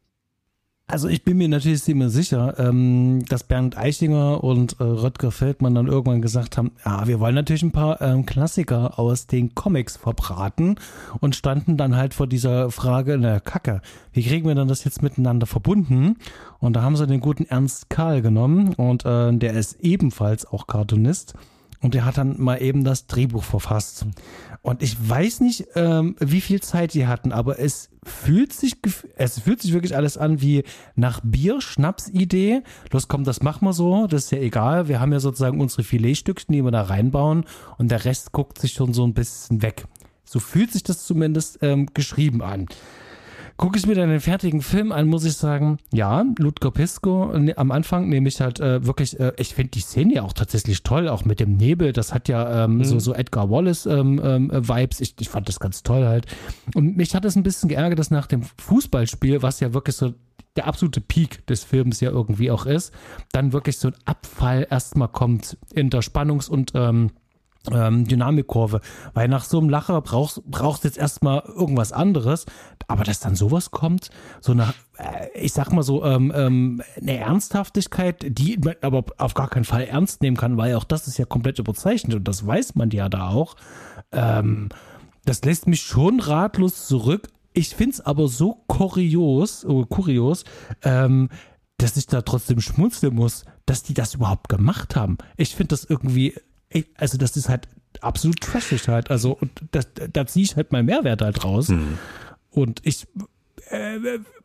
Also ich bin mir natürlich ziemlich sicher, ähm, dass Bernd Eichinger und äh, Rötger Feldmann dann irgendwann gesagt haben, ja, wir wollen natürlich ein paar ähm, Klassiker aus den Comics verbraten und standen dann halt vor dieser Frage, na Kacke, wie kriegen wir dann das jetzt miteinander verbunden? Und da haben sie den guten Ernst Karl genommen und äh, der ist ebenfalls auch Cartoonist. Und der hat dann mal eben das Drehbuch verfasst. Und ich weiß nicht, ähm, wie viel Zeit die hatten, aber es fühlt sich, es fühlt sich wirklich alles an wie nach Bier-Schnaps-Idee. Los, komm, das machen wir so, das ist ja egal. Wir haben ja sozusagen unsere Filetstückchen, die wir da reinbauen und der Rest guckt sich schon so ein bisschen weg. So fühlt sich das zumindest ähm, geschrieben an. Gucke ich mir dann den fertigen Film an, muss ich sagen, ja, Ludger Pisco ne, am Anfang nehme ich halt äh, wirklich, äh, ich finde die Szene ja auch tatsächlich toll, auch mit dem Nebel, das hat ja ähm, mhm. so, so Edgar Wallace ähm, ähm, Vibes, ich, ich fand das ganz toll halt. Und mich hat es ein bisschen geärgert, dass nach dem Fußballspiel, was ja wirklich so der absolute Peak des Films ja irgendwie auch ist, dann wirklich so ein Abfall erstmal kommt in der Spannungs- und ähm, Ähm, Dynamikkurve, weil nach so einem Lacher brauchst brauchst jetzt erstmal irgendwas anderes, aber dass dann sowas kommt, so eine, äh, ich sag mal so, ähm, ähm, eine Ernsthaftigkeit, die man aber auf gar keinen Fall ernst nehmen kann, weil auch das ist ja komplett überzeichnet und das weiß man ja da auch. Ähm, das lässt mich schon ratlos zurück. Ich find's aber so kurios, oh, kurios, ähm, dass ich da trotzdem schmunzeln muss, dass die das überhaupt gemacht haben. Ich finde das irgendwie Also das ist halt absolut trashig halt. Also und das, da ziehe ich halt meinen Mehrwert halt raus. Mhm. Und ich, äh,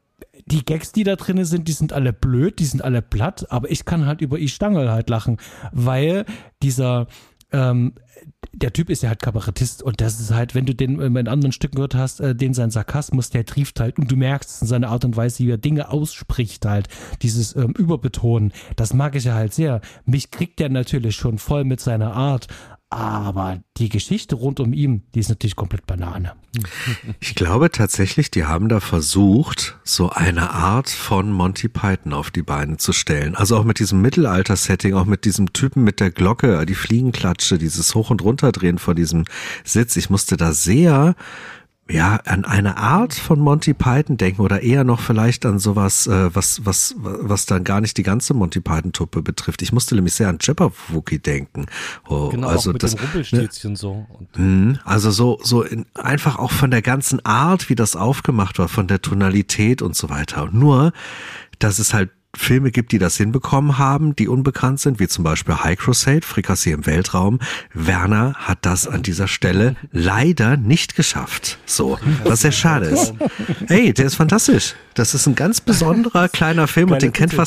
die Gags, die da drin sind, die sind alle blöd, die sind alle platt, aber ich kann halt über I Stangl halt lachen, weil dieser, ähm, der Typ ist ja halt Kabarettist und das ist halt, wenn du den in anderen Stücken gehört hast, äh, den sein Sarkasmus, der trieft halt und du merkst es in seiner Art und Weise, wie er Dinge ausspricht halt, dieses ähm, Überbetonen, das mag ich ja halt sehr. Mich kriegt der natürlich schon voll mit seiner Art, aber die Geschichte rund um ihn, die ist natürlich komplett Banane. Ich glaube tatsächlich, die haben da versucht, so eine Art von Monty Python auf die Beine zu stellen. Also auch mit diesem Mittelalter-Setting, auch mit diesem Typen mit der Glocke, die Fliegenklatsche, dieses Hoch- und Runterdrehen vor diesem Sitz. Ich musste da sehr, ja, an eine Art von Monty Python denken oder eher noch vielleicht an sowas, äh, was, was, was dann gar nicht die ganze Monty Python-Truppe betrifft. Ich musste nämlich sehr an Jabberwocky denken. Oh, genau, also auch mit das, dem Rumpelstilzchen ne, so. Also so, so in, einfach auch von der ganzen Art, wie das aufgemacht war, von der Tonalität und so weiter. Und nur, dass es halt Filme gibt, die das hinbekommen haben, die unbekannt sind, wie zum Beispiel High Crusade, Frikassee im Weltraum. Werner hat das an dieser Stelle leider nicht geschafft. So, was sehr schade ist. Hey, der ist fantastisch. Das ist ein ganz besonderer kleiner Film und den kennt fast,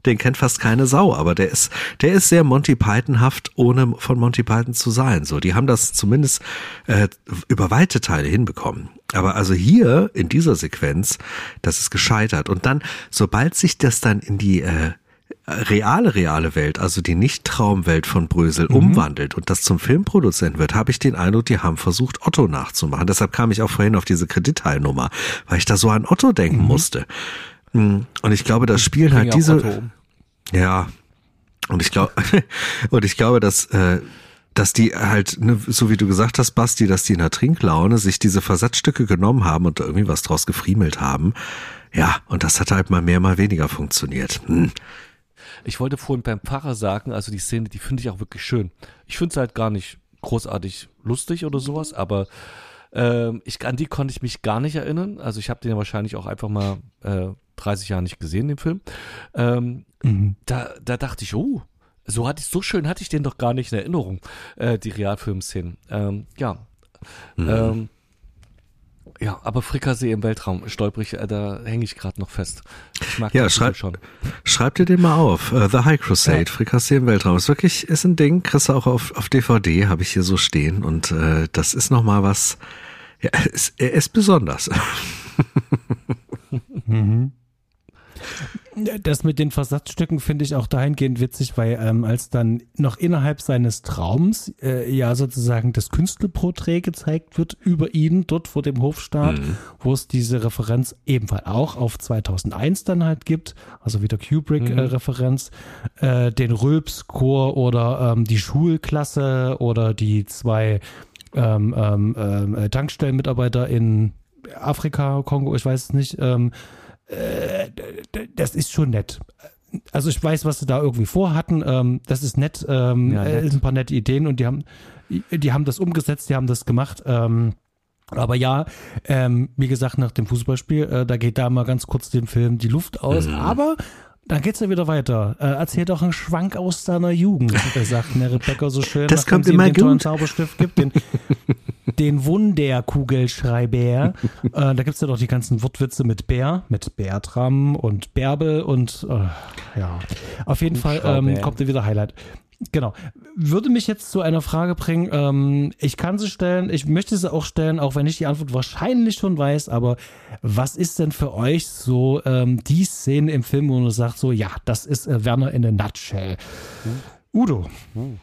den kennt fast keine Sau, aber der ist, der ist sehr Monty Pythonhaft, ohne von Monty Python zu sein. So, die haben das zumindest äh, über weite Teile hinbekommen. Aber also hier in dieser Sequenz, das ist gescheitert. Und dann, sobald sich das dann in die äh, reale, reale Welt, also die Nicht-Traumwelt von Brösel mhm. umwandelt und das zum Filmproduzent wird, habe ich den Eindruck, die haben versucht, Otto nachzumachen. Deshalb kam ich auch vorhin auf diese Kreditteilnummer, weil ich da so an Otto denken mhm. musste. Und ich glaube, das spielen halt diese, um. ja, und ich glaube, und ich glaube, dass, äh, dass die halt, ne, so wie du gesagt hast, Basti, dass die in der Trinklaune sich diese Versatzstücke genommen haben und da irgendwie was draus gefriemelt haben. Ja, und das hat halt mal mehr, mal weniger funktioniert. Hm. Ich wollte vorhin beim Pfarrer sagen, also die Szene, die finde ich auch wirklich schön. Ich finde es halt gar nicht großartig lustig oder sowas, aber ähm, ich, an die konnte ich mich gar nicht erinnern. Also ich habe den ja wahrscheinlich auch einfach mal äh, dreißig Jahre nicht gesehen, den Film. Ähm, mhm. da, da dachte ich, oh, so hatte ich, so schön hatte ich den doch gar nicht in Erinnerung, äh, die Realfilmszenen. Ähm, ja, mhm. ähm, Ja, aber Frikassee im Weltraum, stolperig, äh, da hänge ich gerade noch fest. Ich mag ja, das schreib, schon. Schreib dir den mal auf. Uh, The High Crusade, ja. Frikassee im Weltraum. Ist wirklich, ist ein Ding, kriegst du auch auf, auf D V D, habe ich hier so stehen. Und äh, das ist nochmal was, ja, er ist, er ist besonders. mhm. Das mit den Versatzstücken finde ich auch dahingehend witzig, weil ähm, als dann noch innerhalb seines Traums äh, ja sozusagen das Künstlerporträt gezeigt wird über ihn dort vor dem Hofstaat, mhm. wo es diese Referenz ebenfalls auch auf zweitausendeins dann halt gibt, also wieder Kubrick-Referenz, mhm. äh, den Rülps-Chor oder ähm, die Schulklasse oder die zwei ähm, ähm, äh, Tankstellenmitarbeiter in Afrika, Kongo, ich weiß es nicht, ähm, das ist schon nett. Also ich weiß, was sie da irgendwie vorhatten. Ähm, das ist nett. Ähm, ja, nett. Äh, ein paar nette Ideen und die haben, die haben das umgesetzt, die haben das gemacht. Ähm, aber ja, ähm, wie gesagt, nach dem Fußballspiel, äh, da geht da mal ganz kurz dem Film die Luft aus. Mhm. Aber dann geht's ja wieder weiter. Äh, erzähl doch einen Schwank aus deiner Jugend, sagt Mary Becker so schön, das kommt immer den tollen Zauberstift gibt, den, den Wunderkugelschreiber. äh, da gibt's ja doch die ganzen Wortwitze mit Bär, mit Bertram und Bärbel und äh, ja. Auf jeden Fall ähm, kommt da wieder Highlight. Genau. Würde mich jetzt zu einer Frage bringen, ähm, ich kann sie stellen, ich möchte sie auch stellen, auch wenn ich die Antwort wahrscheinlich schon weiß, aber was ist denn für euch so ähm, die Szene im Film, wo du sagst so, ja, das ist äh, Werner in a Nutshell. Uh. Udo. Uh.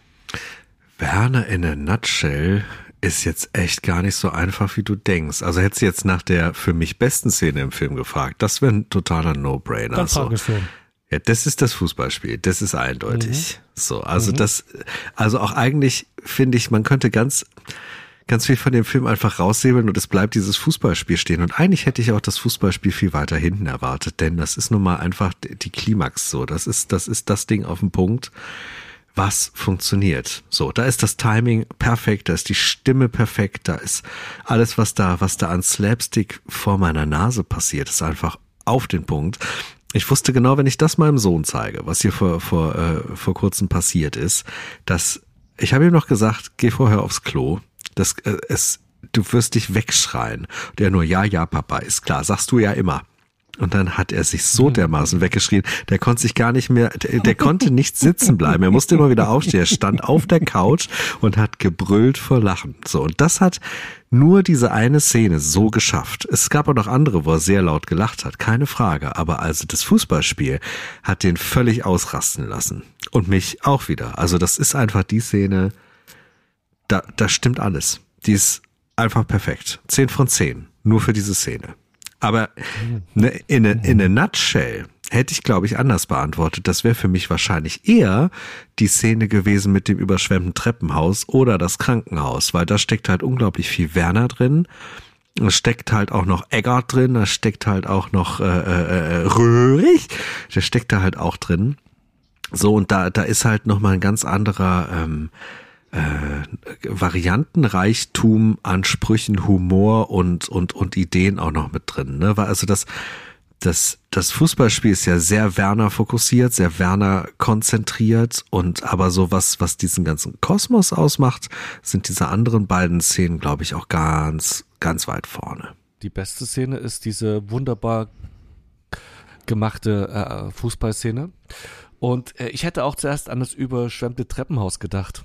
Werner in a Nutshell ist jetzt echt gar nicht so einfach, wie du denkst. Also hättest du jetzt nach der für mich besten Szene im Film gefragt, das wäre ein totaler No-Brainer. Dann frage ich schon. Ja, das ist das Fußballspiel, das ist eindeutig. Mhm. So, also mhm. das, also auch eigentlich finde ich, man könnte ganz, ganz viel von dem Film einfach raussäbeln und es bleibt dieses Fußballspiel stehen. Und eigentlich hätte ich auch das Fußballspiel viel weiter hinten erwartet, denn das ist nun mal einfach die Klimax so. Das ist, das ist das Ding auf dem Punkt, was funktioniert. So, da ist das Timing perfekt, da ist die Stimme perfekt, da ist alles, was da, was da an Slapstick vor meiner Nase passiert, ist einfach auf den Punkt. Ich wusste genau, wenn ich das meinem Sohn zeige, was hier vor vor äh, vor kurzem passiert ist, dass ich habe ihm noch gesagt, geh vorher aufs Klo, das äh, es du wirst dich wegschreien. Und er nur ja, ja, Papa, ist klar, sagst du ja immer. Und dann hat er sich so dermaßen weggeschrien, der konnte sich gar nicht mehr, der, der konnte nicht sitzen bleiben. Er musste immer wieder aufstehen. Er stand auf der Couch und hat gebrüllt vor Lachen. So, und das hat nur diese eine Szene so geschafft. Es gab auch noch andere, wo er sehr laut gelacht hat, keine Frage. Aber also das Fußballspiel hat den völlig ausrasten lassen. Und mich auch wieder. Also das ist einfach die Szene, da, da stimmt alles. Die ist einfach perfekt. Zehn von zehn. Nur für diese Szene. Aber ne, in, a, in a nutshell hätte ich, glaube ich, anders beantwortet. Das wäre für mich wahrscheinlich eher die Szene gewesen mit dem überschwemmten Treppenhaus oder das Krankenhaus, weil da steckt halt unglaublich viel Werner drin. Da steckt halt auch noch Eggert drin, da steckt halt auch noch äh, äh, Röhrig, der steckt da halt auch drin. So, und da, da ist halt nochmal ein ganz anderer ähm, Äh, Variantenreichtum an Sprüchen, Humor und und und Ideen auch noch mit drin, ne? Weil also das das das Fußballspiel ist ja sehr Werner fokussiert, sehr Werner konzentriert und aber so was was diesen ganzen Kosmos ausmacht, sind diese anderen beiden Szenen, glaube ich, auch ganz ganz weit vorne. Die beste Szene ist diese wunderbar gemachte äh, Fußballszene. Und äh, ich hätte auch zuerst an das überschwemmte Treppenhaus gedacht.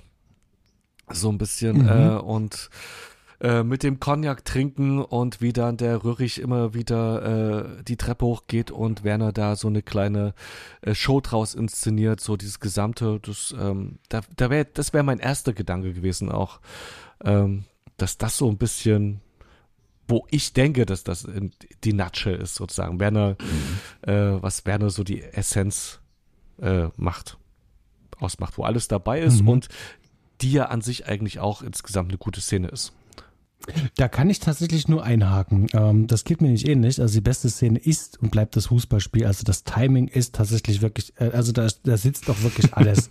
So ein bisschen. Mhm. Äh, und äh, mit dem Cognac trinken und wie dann der Röhrig immer wieder äh, die Treppe hochgeht und Werner da so eine kleine äh, Show draus inszeniert. So dieses Gesamte. Das, ähm, da, da wär, das wäre mein erster Gedanke gewesen auch. Ähm, dass das so ein bisschen, wo ich denke, dass das in, die Nutshell ist sozusagen. Werner, mhm. äh, was Werner so die Essenz äh, macht, ausmacht, wo alles dabei ist mhm. und die ja an sich eigentlich auch insgesamt eine gute Szene ist. Da kann ich tatsächlich nur einhaken. Ähm, das geht mir nicht ähnlich. Also die beste Szene ist und bleibt das Fußballspiel. Also das Timing ist tatsächlich wirklich, äh, also da, da sitzt doch wirklich alles.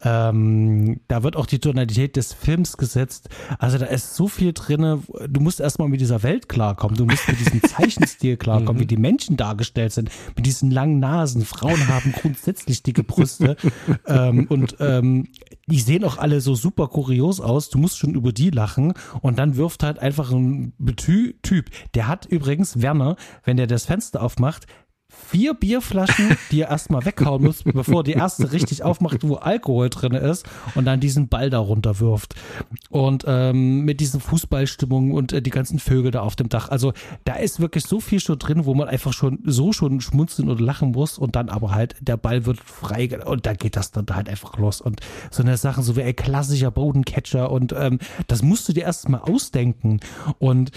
ähm, da wird auch die Tonalität des Films gesetzt. Also da ist so viel drin. Du musst erstmal mit dieser Welt klarkommen. Du musst mit diesem Zeichenstil klarkommen, wie die Menschen dargestellt sind. Mit diesen langen Nasen. Frauen haben grundsätzlich dicke Brüste. ähm, und ähm, die sehen auch alle so super kurios aus. Du musst schon über die lachen. Und dann wirft halt einfach ein Betü- Typ. Der hat übrigens, Werner, wenn der das Fenster aufmacht, vier Bierflaschen, die er erstmal weghauen muss, bevor die erste richtig aufmacht, wo Alkohol drin ist und dann diesen Ball da runterwirft. Und ähm, mit diesen Fußballstimmungen und äh, die ganzen Vögel da auf dem Dach. Also da ist wirklich so viel schon drin, wo man einfach schon so schon schmunzeln oder lachen muss und dann aber halt der Ball wird frei und da geht das dann halt einfach los. Und so eine Sachen, so wie ein klassischer Bodencatcher und ähm, das musst du dir erstmal ausdenken. Und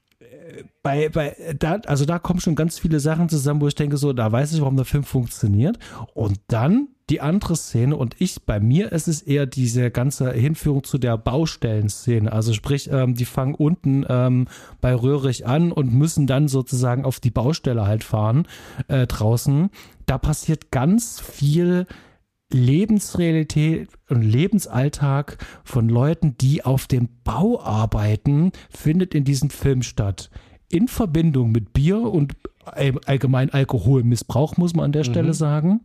Bei, bei, da, also da kommen schon ganz viele Sachen zusammen, wo ich denke, so, da weiß ich, warum der Film funktioniert. Und dann die andere Szene, und ich, bei mir ist es eher diese ganze Hinführung zu der Baustellenszene. Also sprich, ähm, die fangen unten ähm, bei Röhrig an und müssen dann sozusagen auf die Baustelle halt fahren, äh, draußen. Da passiert ganz viel Lebensrealität und Lebensalltag von Leuten, die auf dem Bau arbeiten, findet in diesem Film statt. In Verbindung mit Bier und allgemein Alkoholmissbrauch, muss man an der mhm. Stelle sagen.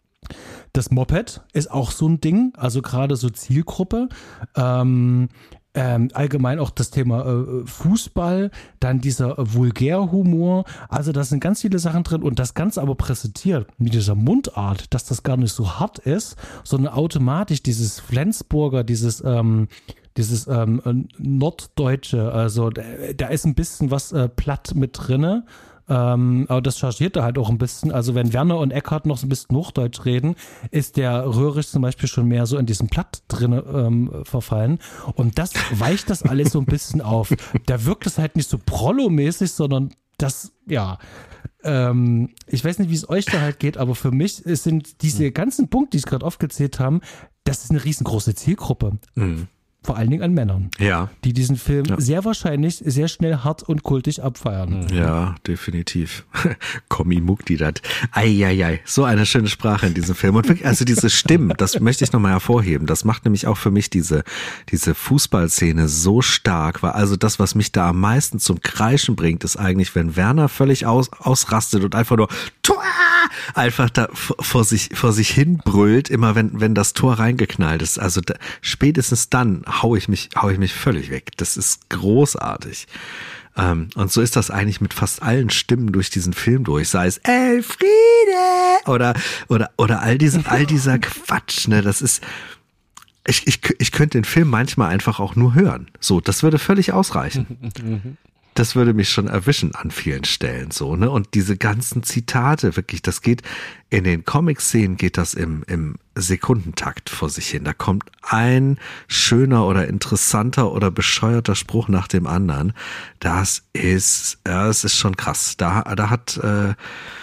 Das Moped ist auch so ein Ding, also gerade so Zielgruppe. Ähm, Ähm, allgemein auch das Thema äh, Fußball, dann dieser äh, Vulgärhumor, also da sind ganz viele Sachen drin und das Ganze aber präsentiert mit dieser Mundart, dass das gar nicht so hart ist, sondern automatisch dieses Flensburger, dieses ähm, dieses ähm, Norddeutsche, also da, da ist ein bisschen was äh, platt mit drinne. Ähm, aber das chargiert da halt auch ein bisschen. Also wenn Werner und Eckhart noch so ein bisschen Hochdeutsch reden, ist der Röhrig zum Beispiel schon mehr so in diesem Platt drin ähm, verfallen. Und das weicht das alles so ein bisschen auf. Da wirkt es halt nicht so Prollo-mäßig, sondern das, ja, ähm, ich weiß nicht, wie es euch da halt geht, aber für mich sind diese ganzen Punkte, die ich gerade aufgezählt habe, das ist eine riesengroße Zielgruppe. Mhm. Vor allen Dingen an Männern, ja. die diesen Film ja. sehr wahrscheinlich sehr schnell hart und kultig abfeiern. Ja, definitiv. Kommi Mukti dat. Eieiei, so eine schöne Sprache in diesem Film. Und wirklich, also diese Stimmen, das möchte ich nochmal hervorheben. Das macht nämlich auch für mich diese, diese Fußballszene so stark, weil also das, was mich da am meisten zum Kreischen bringt, ist eigentlich, wenn Werner völlig aus, ausrastet und einfach nur Tor! einfach da vor sich, vor sich hin brüllt, immer wenn, wenn das Tor reingeknallt ist. Also da, spätestens dann hau ich mich, hau ich mich völlig weg. Das ist großartig. Ähm, und so ist das eigentlich mit fast allen Stimmen durch diesen Film durch. Sei es Elfriede oder, oder, oder all diesen, all dieser Quatsch, ne, das ist, ich, ich, ich könnte den Film manchmal einfach auch nur hören. So, das würde völlig ausreichen. Das würde mich schon erwischen an vielen Stellen so, ne? Und diese ganzen Zitate, wirklich, das geht in den Comic-Szenen geht das im, im Sekundentakt vor sich hin. Da kommt ein schöner oder interessanter oder bescheuerter Spruch nach dem anderen. Das ist, ja, es ist schon krass. Da, da hat, äh,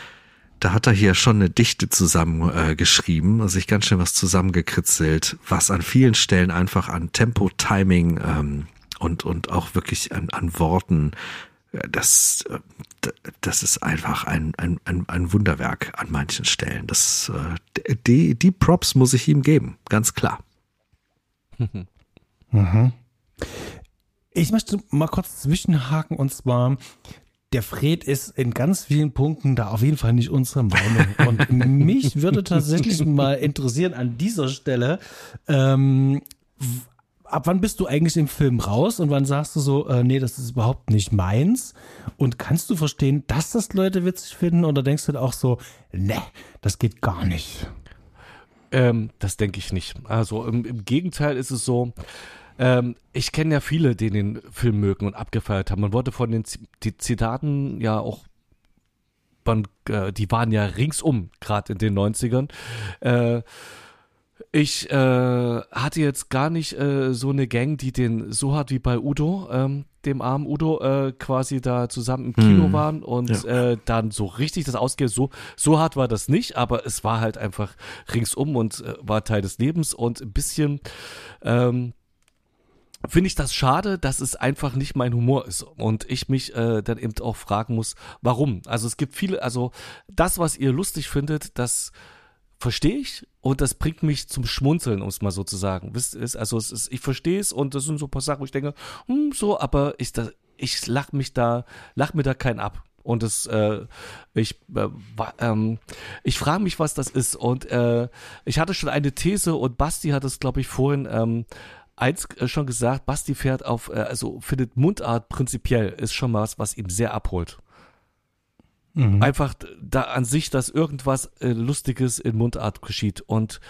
da hat er hier schon eine Dichte zusammen äh, geschrieben, sich ganz schön was zusammengekritzelt, was an vielen Stellen einfach an Tempo, Timing, ähm, und und auch wirklich an, an Worten, das das ist einfach ein ein ein, ein Wunderwerk an manchen Stellen. Das die die Props muss ich ihm geben, ganz klar. Mhm. Ich möchte mal kurz zwischenhaken und zwar der Fred ist in ganz vielen Punkten da auf jeden Fall nicht unsere Meinung. Und mich würde tatsächlich mal interessieren an dieser Stelle, ähm, ab wann bist du eigentlich im Film raus und wann sagst du so, äh, nee, das ist überhaupt nicht meins? Und kannst du verstehen, dass das Leute witzig finden oder denkst du auch so, ne, das geht gar nicht? Ähm, das denke ich nicht. Also im, im Gegenteil ist es so, ähm, ich kenne ja viele, die den Film mögen und abgefeiert haben. Man wurde von den Z- die Zitaten ja auch, man, äh, die waren ja ringsum, gerade in den neunzigern. Äh, ich äh, hatte jetzt gar nicht äh, so eine Gang, die den so hart wie bei Udo, ähm, dem armen Udo, äh, quasi da zusammen im Kino Hm. waren und Ja. äh, dann so richtig das ausgeht. So, so hart war das nicht, aber es war halt einfach ringsum und äh, war Teil des Lebens und ein bisschen ähm, finde ich das schade, dass es einfach nicht mein Humor ist und ich mich äh, dann eben auch fragen muss, warum. Also es gibt viele, also das, was ihr lustig findet, das verstehe ich und das bringt mich zum Schmunzeln, um es mal so zu sagen. Wisst ihr, also es ist, ich verstehe es und das sind so ein paar Sachen, wo ich denke, hm, so, aber ich, da, ich lach mich da, lach mir da keinen ab. Und das, äh, ich, äh, wa- ähm, ich frage mich, was das ist. Und äh, ich hatte schon eine These und Basti hat es, glaube ich, vorhin ähm, eins äh, schon gesagt. Basti fährt auf, äh, also findet Mundart prinzipiell ist schon mal was, was ihm sehr abholt. Mhm. Einfach da an sich, dass irgendwas äh, Lustiges in Mundart geschieht. Und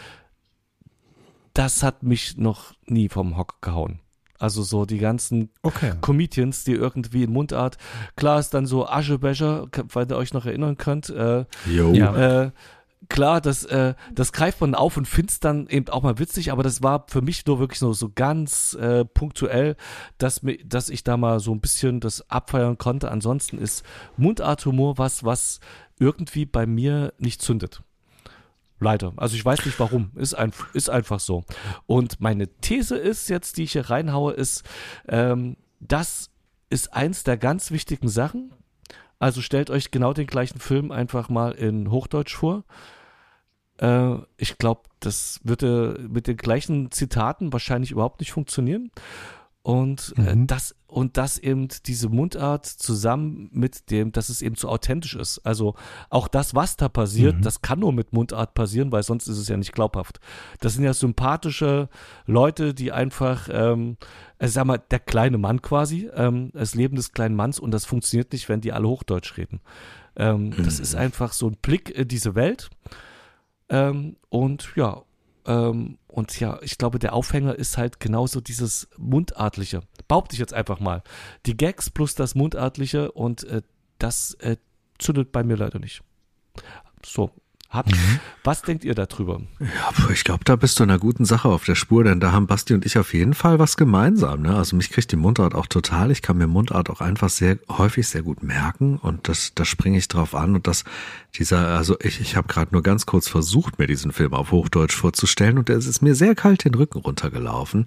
das hat mich noch nie vom Hocker gehauen. Also so die ganzen Okay. Comedians, die irgendwie in Mundart, klar ist dann so Aschebecher, weil ihr euch noch erinnern könnt, äh, Jo. Ja. äh, klar, das, äh, das greift man auf und find's dann eben auch mal witzig, aber das war für mich nur wirklich so, so ganz äh, punktuell, dass, mi- dass ich da mal so ein bisschen das abfeiern konnte. Ansonsten ist Mundarthumor was, was irgendwie bei mir nicht zündet. Leider. Also ich weiß nicht warum. Ist, ein, ist einfach so. Und meine These ist jetzt, die ich hier reinhaue, ist, ähm, das ist eins der ganz wichtigen Sachen. Also stellt euch genau den gleichen Film einfach mal in Hochdeutsch vor. Äh, ich glaube, das würde mit den gleichen Zitaten wahrscheinlich überhaupt nicht funktionieren. Und äh, Mhm. das und das eben diese Mundart zusammen mit dem, dass es eben so authentisch ist. Also auch das, was da passiert, Mhm. das kann nur mit Mundart passieren, weil sonst ist es ja nicht glaubhaft. Das sind ja sympathische Leute, die einfach, ähm, also sag mal, der kleine Mann quasi, ähm, das Leben des kleinen Manns und das funktioniert nicht, wenn die alle Hochdeutsch reden. Ähm, das ist einfach so ein Blick in diese Welt. Ähm, und ja, ähm, und ja, ich glaube, der Aufhänger ist halt genauso dieses Mundartliche. Behaupte ich jetzt einfach mal. Die Gags plus das Mundartliche und äh, das äh, zündet bei mir leider nicht. So, habt, was denkt ihr darüber? Ja, puh, ich glaube, da bist du in einer guten Sache auf der Spur, denn da haben Basti und ich auf jeden Fall was gemeinsam. Ne? Also mich kriegt die Mundart auch total. Ich kann mir Mundart auch einfach sehr häufig sehr gut merken und das, da springe ich drauf an und das dieser, also ich, ich habe gerade nur ganz kurz versucht, mir diesen Film auf Hochdeutsch vorzustellen und es ist mir sehr kalt den Rücken runtergelaufen.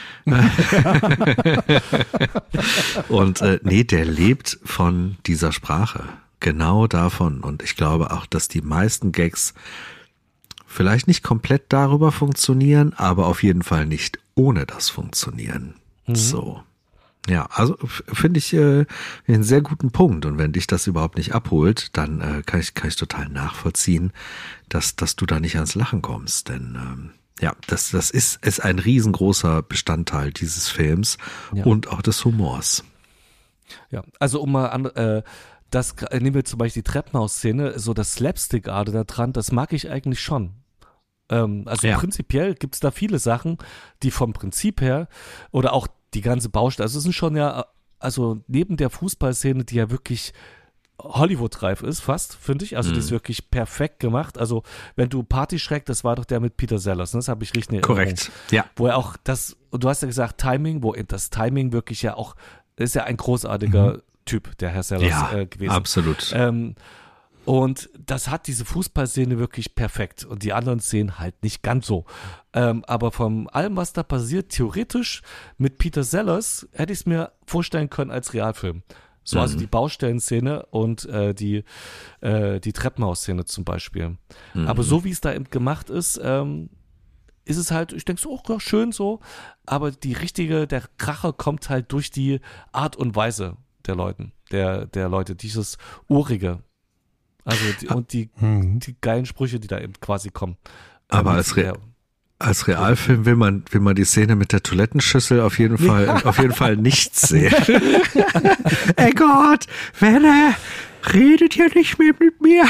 Und äh, nee, der lebt von dieser Sprache. Genau davon. Und ich glaube auch, dass die meisten Gags vielleicht nicht komplett darüber funktionieren, aber auf jeden Fall nicht ohne das funktionieren. Mhm. So. Ja, also f- finde ich äh, einen sehr guten Punkt. Und wenn dich das überhaupt nicht abholt, dann äh, kann ich kann ich total nachvollziehen, dass dass du da nicht ans Lachen kommst. Denn ähm, ja, das das ist ist ein riesengroßer Bestandteil dieses Films Ja. und auch des Humors. Ja, also um mal an, äh, das äh, nehmen wir zum Beispiel die Treppenhaus-Szene, so das Slapstick-Arte da dran, das mag ich eigentlich schon. Ähm, also Ja. prinzipiell gibt es da viele Sachen, die vom Prinzip her oder auch die ganze Baustelle, also es sind schon ja, also neben der Fußballszene, die ja wirklich Hollywood-reif ist, fast, finde ich. Also die ist Mhm. wirklich perfekt gemacht. Also wenn du Partyschreck, das war doch der mit Peter Sellers, ne? Das habe ich richtig in Erinnerung. Korrekt. Ja. Wo er auch das, und du hast ja gesagt Timing, wo eben das Timing wirklich ja auch, ist ja ein großartiger Typ, der Herr Sellers Ja, äh, gewesen. absolut. Ähm, und das hat diese Fußballszene wirklich perfekt und die anderen Szenen halt nicht ganz so. Ähm, aber von allem, was da passiert, theoretisch mit Peter Sellers hätte ich es mir vorstellen können als Realfilm. So, also Mhm. die Baustellenszene und äh, die, äh, die Treppenhausszene zum Beispiel. Mhm. Aber so wie es da eben gemacht ist, ähm, ist es halt, ich denke so, oh, ja, schön so, aber die richtige, der Kracher kommt halt durch die Art und Weise der Leuten, der, der Leute, dieses Urige. Also, die, und die, Mhm. die geilen Sprüche, die da eben quasi kommen. Aber Ähm, als Re ja. als Realfilm will man, will man die Szene mit der Toilettenschüssel auf jeden Fall, auf jeden Fall nicht sehen. Ey Gott, Wenne, redet hier nicht mehr mit mir.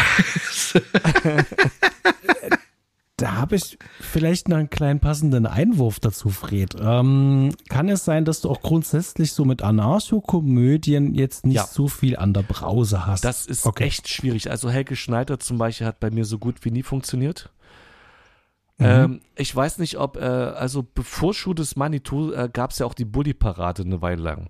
Da habe ich vielleicht noch einen kleinen passenden Einwurf dazu, Fred. Ähm, kann es sein, dass du auch grundsätzlich so mit Anarcho-Komödien jetzt nicht Ja. so viel an der Brause hast? Das ist Okay. echt schwierig. Also Helge Schneider zum Beispiel hat bei mir so gut wie nie funktioniert. Mhm. Ähm, ich weiß nicht, ob, äh, also bevor Schuh des Manitou äh, gab es ja auch die Bully-Parade eine Weile lang.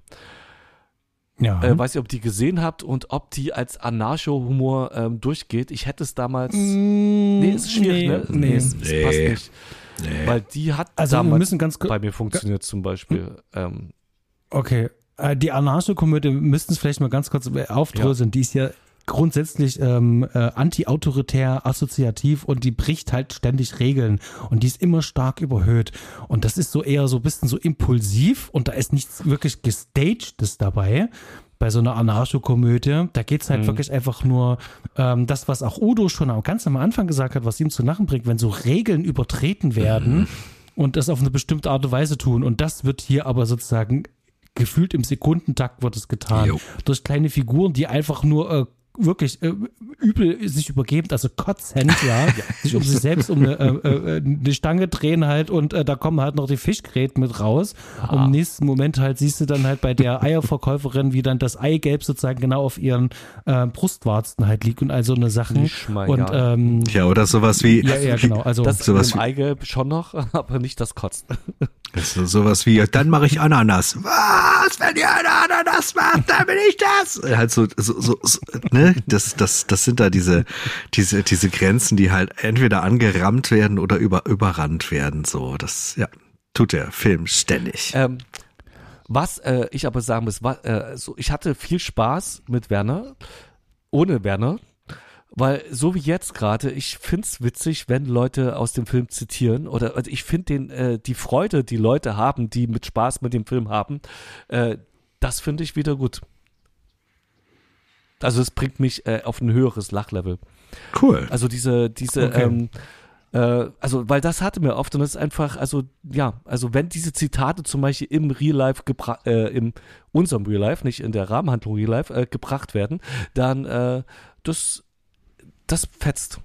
Ja. Äh, weiß nicht, ob die gesehen habt und ob die als Anarcho-Humor ähm, durchgeht. Ich hätte es damals. Mm, Nee, ist schwierig, nee, ne? Nee. es, es Nee. passt nicht. Nee. Weil die hat Also wir damals müssen ganz kurz. bei mir funktioniert zum Beispiel. Ähm, Okay, äh, die Anarcho-Komödie, wir müssten es vielleicht mal ganz kurz aufdröseln. Die ist ja grundsätzlich ähm, äh, anti-autoritär, assoziativ und die bricht halt ständig Regeln und die ist immer stark überhöht. Und das ist so eher so ein bisschen so impulsiv und da ist nichts wirklich Gestagtes dabei. Bei so einer Anarcho-Komödie, da geht's halt Mhm. wirklich einfach nur ähm, das, was auch Udo schon am ganz am Anfang gesagt hat, was ihm zu lachen bringt, wenn so Regeln übertreten werden und das auf eine bestimmte Art und Weise tun. Und das wird hier aber sozusagen gefühlt im Sekundentakt wird es getan. Jo. Durch kleine Figuren, die einfach nur äh, wirklich äh, übel sich übergeben, also kotzend, ja, sich um sich selbst um eine, äh, äh, eine Stange drehen halt und äh, da kommen halt noch die Fischgräten mit raus. Und im nächsten Moment halt siehst du dann halt bei der Eierverkäuferin, wie dann das Eigelb sozusagen genau auf ihren äh, Brustwarzen halt liegt und all so eine Sachen. Nicht mal, Und ja. ähm, Ja, oder sowas wie, ja, ja, genau. Also das sowas im wie- Eigelb schon noch, aber nicht das Kotzen. also sowas wie, dann mache ich Ananas. Was, wenn ihr eine Ananas macht, dann bin ich das. Halt so, so, so, so ne, das, das, das sind da diese, diese, diese Grenzen, die halt entweder angerammt werden oder über, überrannt werden. So, das, ja, tut der Film ständig. Ähm, was äh, ich aber sagen muss, wa- äh, so, ich hatte viel Spaß mit Werner, ohne Werner, weil so wie jetzt gerade, ich find's witzig, wenn Leute aus dem Film zitieren oder also ich finde den äh, die Freude, die Leute haben, die mit Spaß mit dem Film haben, äh, das finde ich wieder gut. Also es bringt mich äh, auf ein höheres Lachlevel. Cool. Also diese, diese, Okay. ähm, äh, also weil das hatte mir oft und das ist einfach, also ja, also wenn diese Zitate zum Beispiel im Real Life gebra- äh, in unserem Real Life, nicht in der Rahmenhandlung Real Life, äh, gebracht werden, dann äh, das, das fetzt.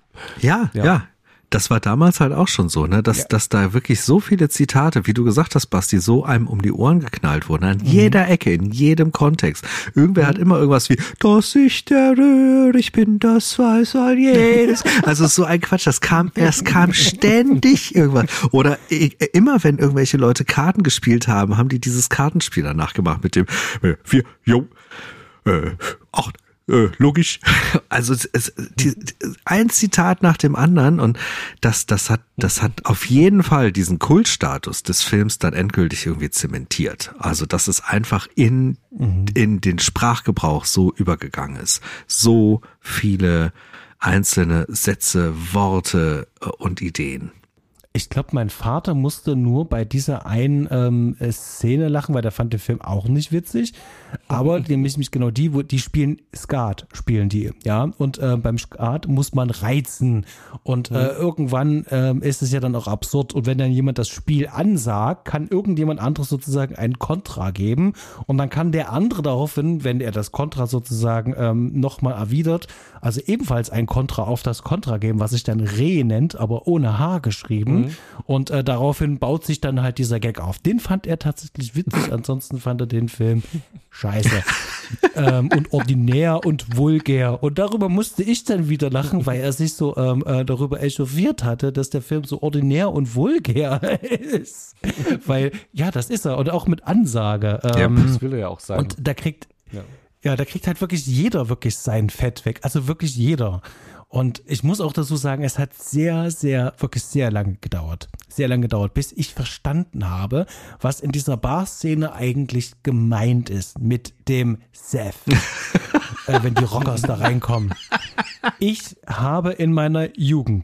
Ja, ja, Ja. Das war damals halt auch schon so, ne, dass, Ja. dass da wirklich so viele Zitate, wie du gesagt hast, Basti, so einem um die Ohren geknallt wurden, an jeder Ecke, in jedem Kontext. Irgendwer hat immer irgendwas wie, dass ich der Röhr, ich bin das weiß all jedes. Also so ein Quatsch, das kam, es kam ständig irgendwas. Oder i- immer, wenn irgendwelche Leute Karten gespielt haben, haben die dieses Kartenspiel danach gemacht mit dem, äh, vier, jo, äh, acht, Äh, logisch. Also es, es, die, die, ein Zitat nach dem anderen und das, das hat, das hat auf jeden Fall diesen Kultstatus des Films dann endgültig irgendwie zementiert. Also dass es einfach in in den Sprachgebrauch so übergegangen ist. So viele einzelne Sätze, Worte äh, und Ideen. ich glaube, mein Vater musste nur bei dieser einen ähm, Szene lachen, weil der fand den Film auch nicht witzig. Aber nämlich mich genau die, wo die spielen Skat, spielen die, ja. Und äh, beim Skat muss man reizen. Und äh, irgendwann ähm, ist es ja dann auch absurd. Und wenn dann jemand das Spiel ansagt, kann irgendjemand anderes sozusagen ein Kontra geben. Und dann kann der andere daraufhin, wenn er das Kontra sozusagen ähm, nochmal erwidert, also ebenfalls ein Kontra auf das Kontra geben, was sich dann Re nennt, aber ohne H geschrieben. Und äh, daraufhin baut sich dann halt dieser Gag auf. Den fand er tatsächlich witzig, ansonsten fand er den Film scheiße. ähm, und ordinär und vulgär. Und darüber musste ich dann wieder lachen, weil er sich so ähm, äh, darüber echauffiert hatte, dass der Film so ordinär und vulgär ist. Weil, ja, das ist er. Und auch mit Ansage. Ähm, Das will er ja auch sagen. und da kriegt, Ja. ja, da kriegt halt wirklich jeder wirklich sein Fett weg. Also wirklich jeder. Und ich muss auch dazu sagen, es hat sehr, sehr, wirklich sehr lange gedauert. Sehr lange gedauert, bis ich verstanden habe, was in dieser Bar-Szene eigentlich gemeint ist mit dem Seth. äh, wenn die Rockers da reinkommen. Ich habe in meiner Jugend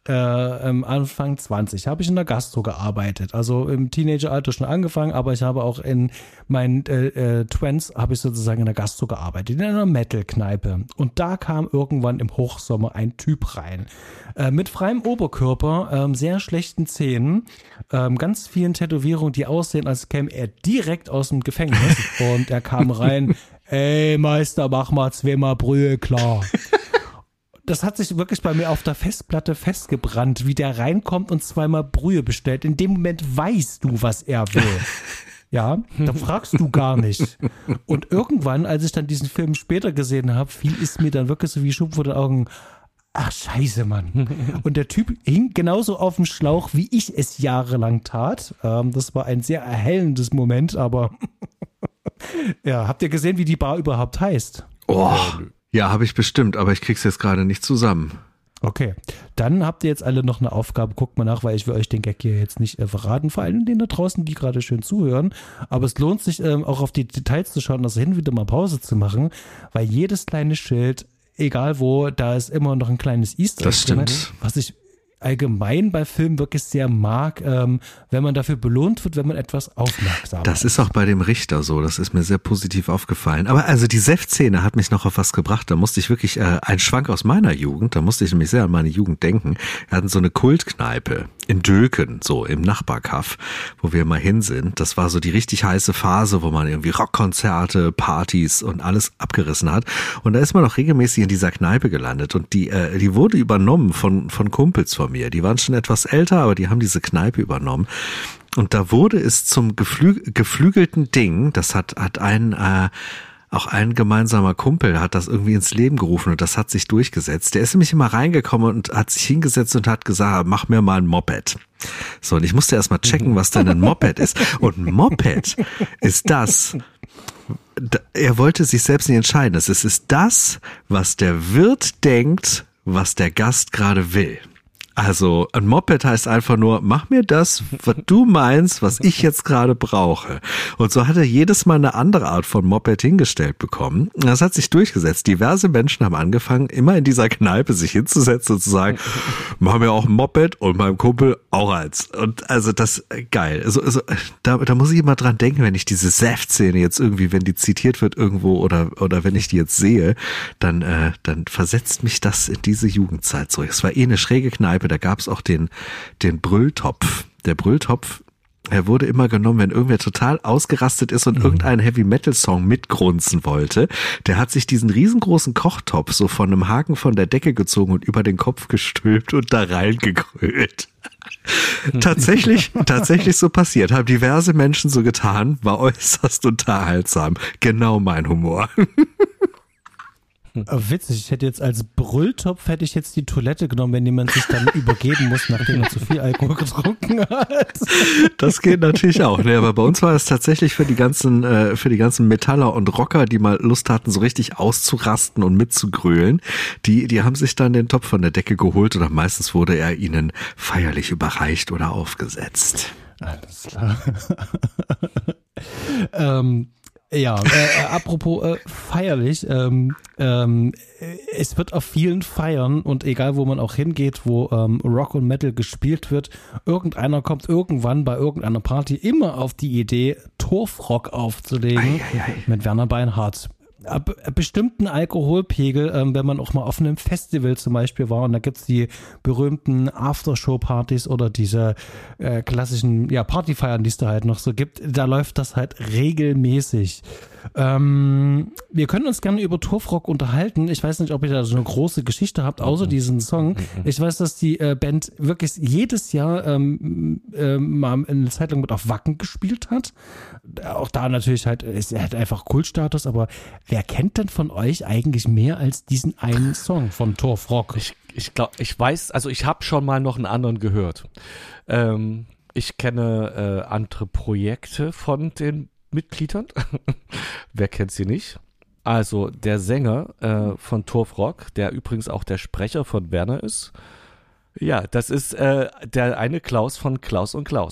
äh, Anfang zwanzig, habe ich in der Gastro gearbeitet. Also im Teenageralter schon angefangen, aber ich habe auch in meinen äh, äh, Twents habe ich sozusagen in der Gastro gearbeitet, in einer Metal-Kneipe. Und da kam irgendwann im Hochsommer ein Typ rein. Äh, mit freiem Oberkörper, ähm, sehr schlechten Zähnen, ähm, ganz vielen Tätowierungen, die aussehen, als käme er direkt aus dem Gefängnis. Und er kam rein, ey Meister, mach mal zweimal Brühe klar. Das hat sich wirklich bei mir auf der Festplatte festgebrannt, wie der reinkommt und zweimal Brühe bestellt. In dem Moment weißt du, was er will. Ja, da fragst du gar nicht. Und irgendwann, als ich dann diesen Film später gesehen habe, fiel es mir dann wirklich so wie Schuppen vor den Augen. Ach, scheiße, Mann. Und der Typ hing genauso auf dem Schlauch, wie ich es jahrelang tat. Ähm, das war ein sehr erhellendes Moment, aber ja, habt ihr gesehen, wie die Bar überhaupt heißt? Oh, ja, habe ich bestimmt, aber ich krieg's jetzt gerade nicht zusammen. Okay, dann habt ihr jetzt alle noch eine Aufgabe. Guckt mal nach, weil ich will euch den Gag hier jetzt nicht äh, verraten. Vor allem denen da draußen, die gerade schön zuhören. Aber es lohnt sich ähm, auch auf die Details zu schauen, also hin wieder mal Pause zu machen, weil jedes kleine Schild, egal wo, da ist immer noch ein kleines Easter Egg Das stimmt. drin, was ich allgemein bei Filmen wirklich sehr mag, ähm, wenn man dafür belohnt wird, wenn man etwas aufmerksam Das ist auch bei dem Richter so, das ist mir sehr positiv aufgefallen. Aber also die Senfszene hat mich noch auf was gebracht, da musste ich wirklich, äh, ein Schwank aus meiner Jugend, da musste ich nämlich sehr an meine Jugend denken. Wir hatten so eine Kultkneipe in Döken, so im Nachbarkaff, wo wir mal hin sind. Das war so die richtig heiße Phase, wo man irgendwie Rockkonzerte, Partys und alles abgerissen hat. Und da ist man auch regelmäßig in dieser Kneipe gelandet und die, äh, die wurde übernommen von, von Kumpels von mir. Die waren schon etwas älter, aber die haben diese Kneipe übernommen. Und da wurde es zum geflü geflügelten Ding, das hat, hat ein, äh, auch ein gemeinsamer Kumpel hat das irgendwie ins Leben gerufen und das hat sich durchgesetzt. Der ist nämlich immer reingekommen und hat sich hingesetzt und hat gesagt, mach mir mal ein Moped. So, und ich musste erst mal checken, was denn ein Moped ist. Und ein Moped ist das, er wollte sich selbst nicht entscheiden. Es ist das, was der Wirt denkt, was der Gast gerade will. Also ein Moped heißt einfach nur, mach mir das, was du meinst, was ich jetzt gerade brauche. Und so hat er jedes Mal eine andere Art von Moped hingestellt bekommen. Das hat sich durchgesetzt. Diverse Menschen haben angefangen, immer in dieser Kneipe sich hinzusetzen und zu sagen, mach mir auch ein Moped und meinem Kumpel auch eins. Und also das, geil. Also, also da, da muss ich immer dran denken, wenn ich diese Senfszene jetzt irgendwie, wenn die zitiert wird irgendwo oder oder wenn ich die jetzt sehe, dann äh, dann versetzt mich das in diese Jugendzeit zurück. Es war eh eine schräge Kneipe. Da gab es auch den, den Brülltopf. Der Brülltopf, er wurde immer genommen, wenn irgendwer total ausgerastet ist und mhm. irgendeinen Heavy-Metal-Song mitgrunzen wollte. Der hat sich diesen riesengroßen Kochtopf so von einem Haken von der Decke gezogen und über den Kopf gestülpt und da reingekrölt. tatsächlich, tatsächlich so passiert. Haben diverse Menschen so getan, war äußerst unterhaltsam. Genau mein Humor. Oh, witzig, ich hätte jetzt als Brülltopf hätte ich jetzt die Toilette genommen, wenn jemand sich dann übergeben muss, nachdem er zu viel Alkohol getrunken hat. Das geht natürlich auch, ne? Aber bei uns war es tatsächlich für die ganzen, äh, für die ganzen Metaller und Rocker, die mal Lust hatten, so richtig auszurasten und mitzugrölen. Die, die haben sich dann den Topf von der Decke geholt oder meistens wurde er ihnen feierlich überreicht oder aufgesetzt. Alles klar. ähm, Ja, äh, apropos äh, feierlich, ähm, ähm, es wird auf vielen Feiern und egal wo man auch hingeht, wo ähm, Rock und Metal gespielt wird, irgendeiner kommt irgendwann bei irgendeiner Party immer auf die Idee, Torfrock aufzulegen ei, ei, ei. mit Werner Beinhardt. Ab bestimmten Alkoholpegel, ähm, wenn man auch mal auf einem Festival zum Beispiel war und da gibt's die berühmten Aftershow-Partys oder diese äh, klassischen ja, Partyfeiern, die es da halt noch so gibt, da läuft das halt regelmäßig. Ähm, wir können uns gerne über Torfrock unterhalten. Ich weiß nicht, ob ihr da so eine große Geschichte habt, außer diesen Song. Ich weiß, dass die äh, Band wirklich jedes Jahr ähm, äh, mal eine Zeit lang mit auf Wacken gespielt hat. Auch da natürlich halt, es hat einfach Kultstatus, aber wer kennt denn von euch eigentlich mehr als diesen einen Song von Torfrock? Ich, ich glaube, ich weiß, also ich habe schon mal noch einen anderen gehört. Ähm, ich kenne äh, andere Projekte von den Mitgliedern. Wer kennt sie nicht? Also der Sänger äh, von Torfrock, der übrigens auch der Sprecher von Werner ist. Ja, das ist äh, der eine Klaus von Klaus und Klaus.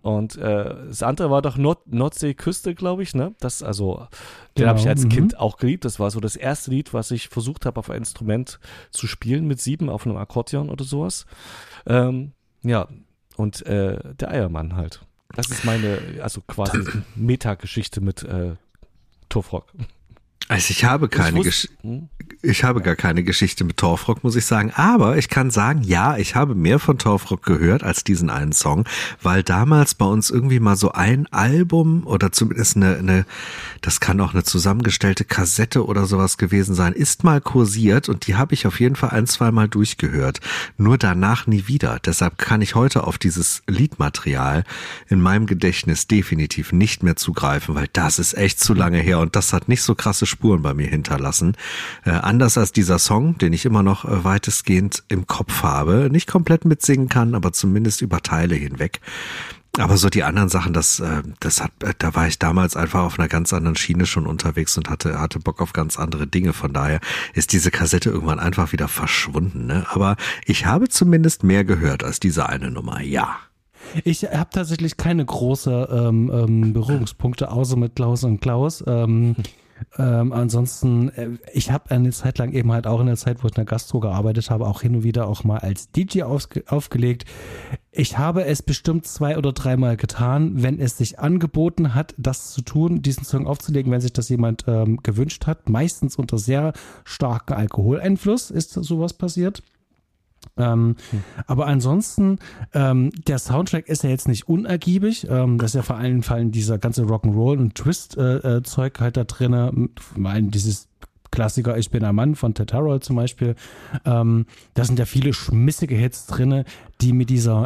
Und äh, das andere war doch Nord Nordseeküste, glaube ich, ne? Das, also, den Genau, habe ich als mhm. Kind auch geliebt. Das war so das erste Lied, was ich versucht habe, auf ein Instrument zu spielen mit sieben, auf einem Akkordeon oder sowas. Ähm, ja, und äh, der Eiermann halt. Das ist meine, also quasi Metageschichte mit äh, Torfrock. Also ich habe keine Ich wusste- Geschichte. Hm? Ich habe gar keine Geschichte mit Torfrock, muss ich sagen. Aber ich kann sagen, ja, ich habe mehr von Torfrock gehört als diesen einen Song, weil damals bei uns irgendwie mal so ein Album oder zumindest eine, eine das kann auch eine zusammengestellte Kassette oder sowas gewesen sein, ist mal kursiert und die habe ich auf jeden Fall ein, zwei Mal durchgehört. Nur danach nie wieder. Deshalb kann ich heute auf dieses Liedmaterial in meinem Gedächtnis definitiv nicht mehr zugreifen, weil das ist echt zu lange her und das hat nicht so krasse Spuren bei mir hinterlassen. Äh, anders als dieser Song, den ich immer noch äh, weitestgehend im Kopf habe, nicht komplett mitsingen kann, aber zumindest über Teile hinweg. Aber so die anderen Sachen, das, äh, das hat, äh, da war ich damals einfach auf einer ganz anderen Schiene schon unterwegs und hatte, hatte Bock auf ganz andere Dinge. Von daher ist diese Kassette irgendwann einfach wieder verschwunden, ne? Aber ich habe zumindest mehr gehört als diese eine Nummer, ja. Ich habe tatsächlich keine große ähm, ähm, Berührungspunkte, außer mit Klaus und Klaus. Ähm, ähm, ansonsten, äh, ich habe eine Zeit lang eben halt auch in der Zeit, wo ich in der Gastro gearbeitet habe, auch hin und wieder auch mal als D J aufge- aufgelegt. Ich habe es bestimmt zwei oder dreimal getan, wenn es sich angeboten hat, das zu tun, diesen Song aufzulegen, wenn sich das jemand ähm, gewünscht hat. Meistens unter sehr starkem Alkoholeinfluss ist sowas passiert. Ähm, hm. Aber ansonsten, ähm, der Soundtrack ist ja jetzt nicht unergiebig. Ähm, das ist ja vor allen Fällen dieser ganze Rock'n'Roll und Twist-Zeug äh, halt da drin. Vor allem dieses Klassiker Ich bin ein Mann von Ted Harold zum Beispiel. Ähm, da sind ja viele schmissige Hits drin, die mit dieser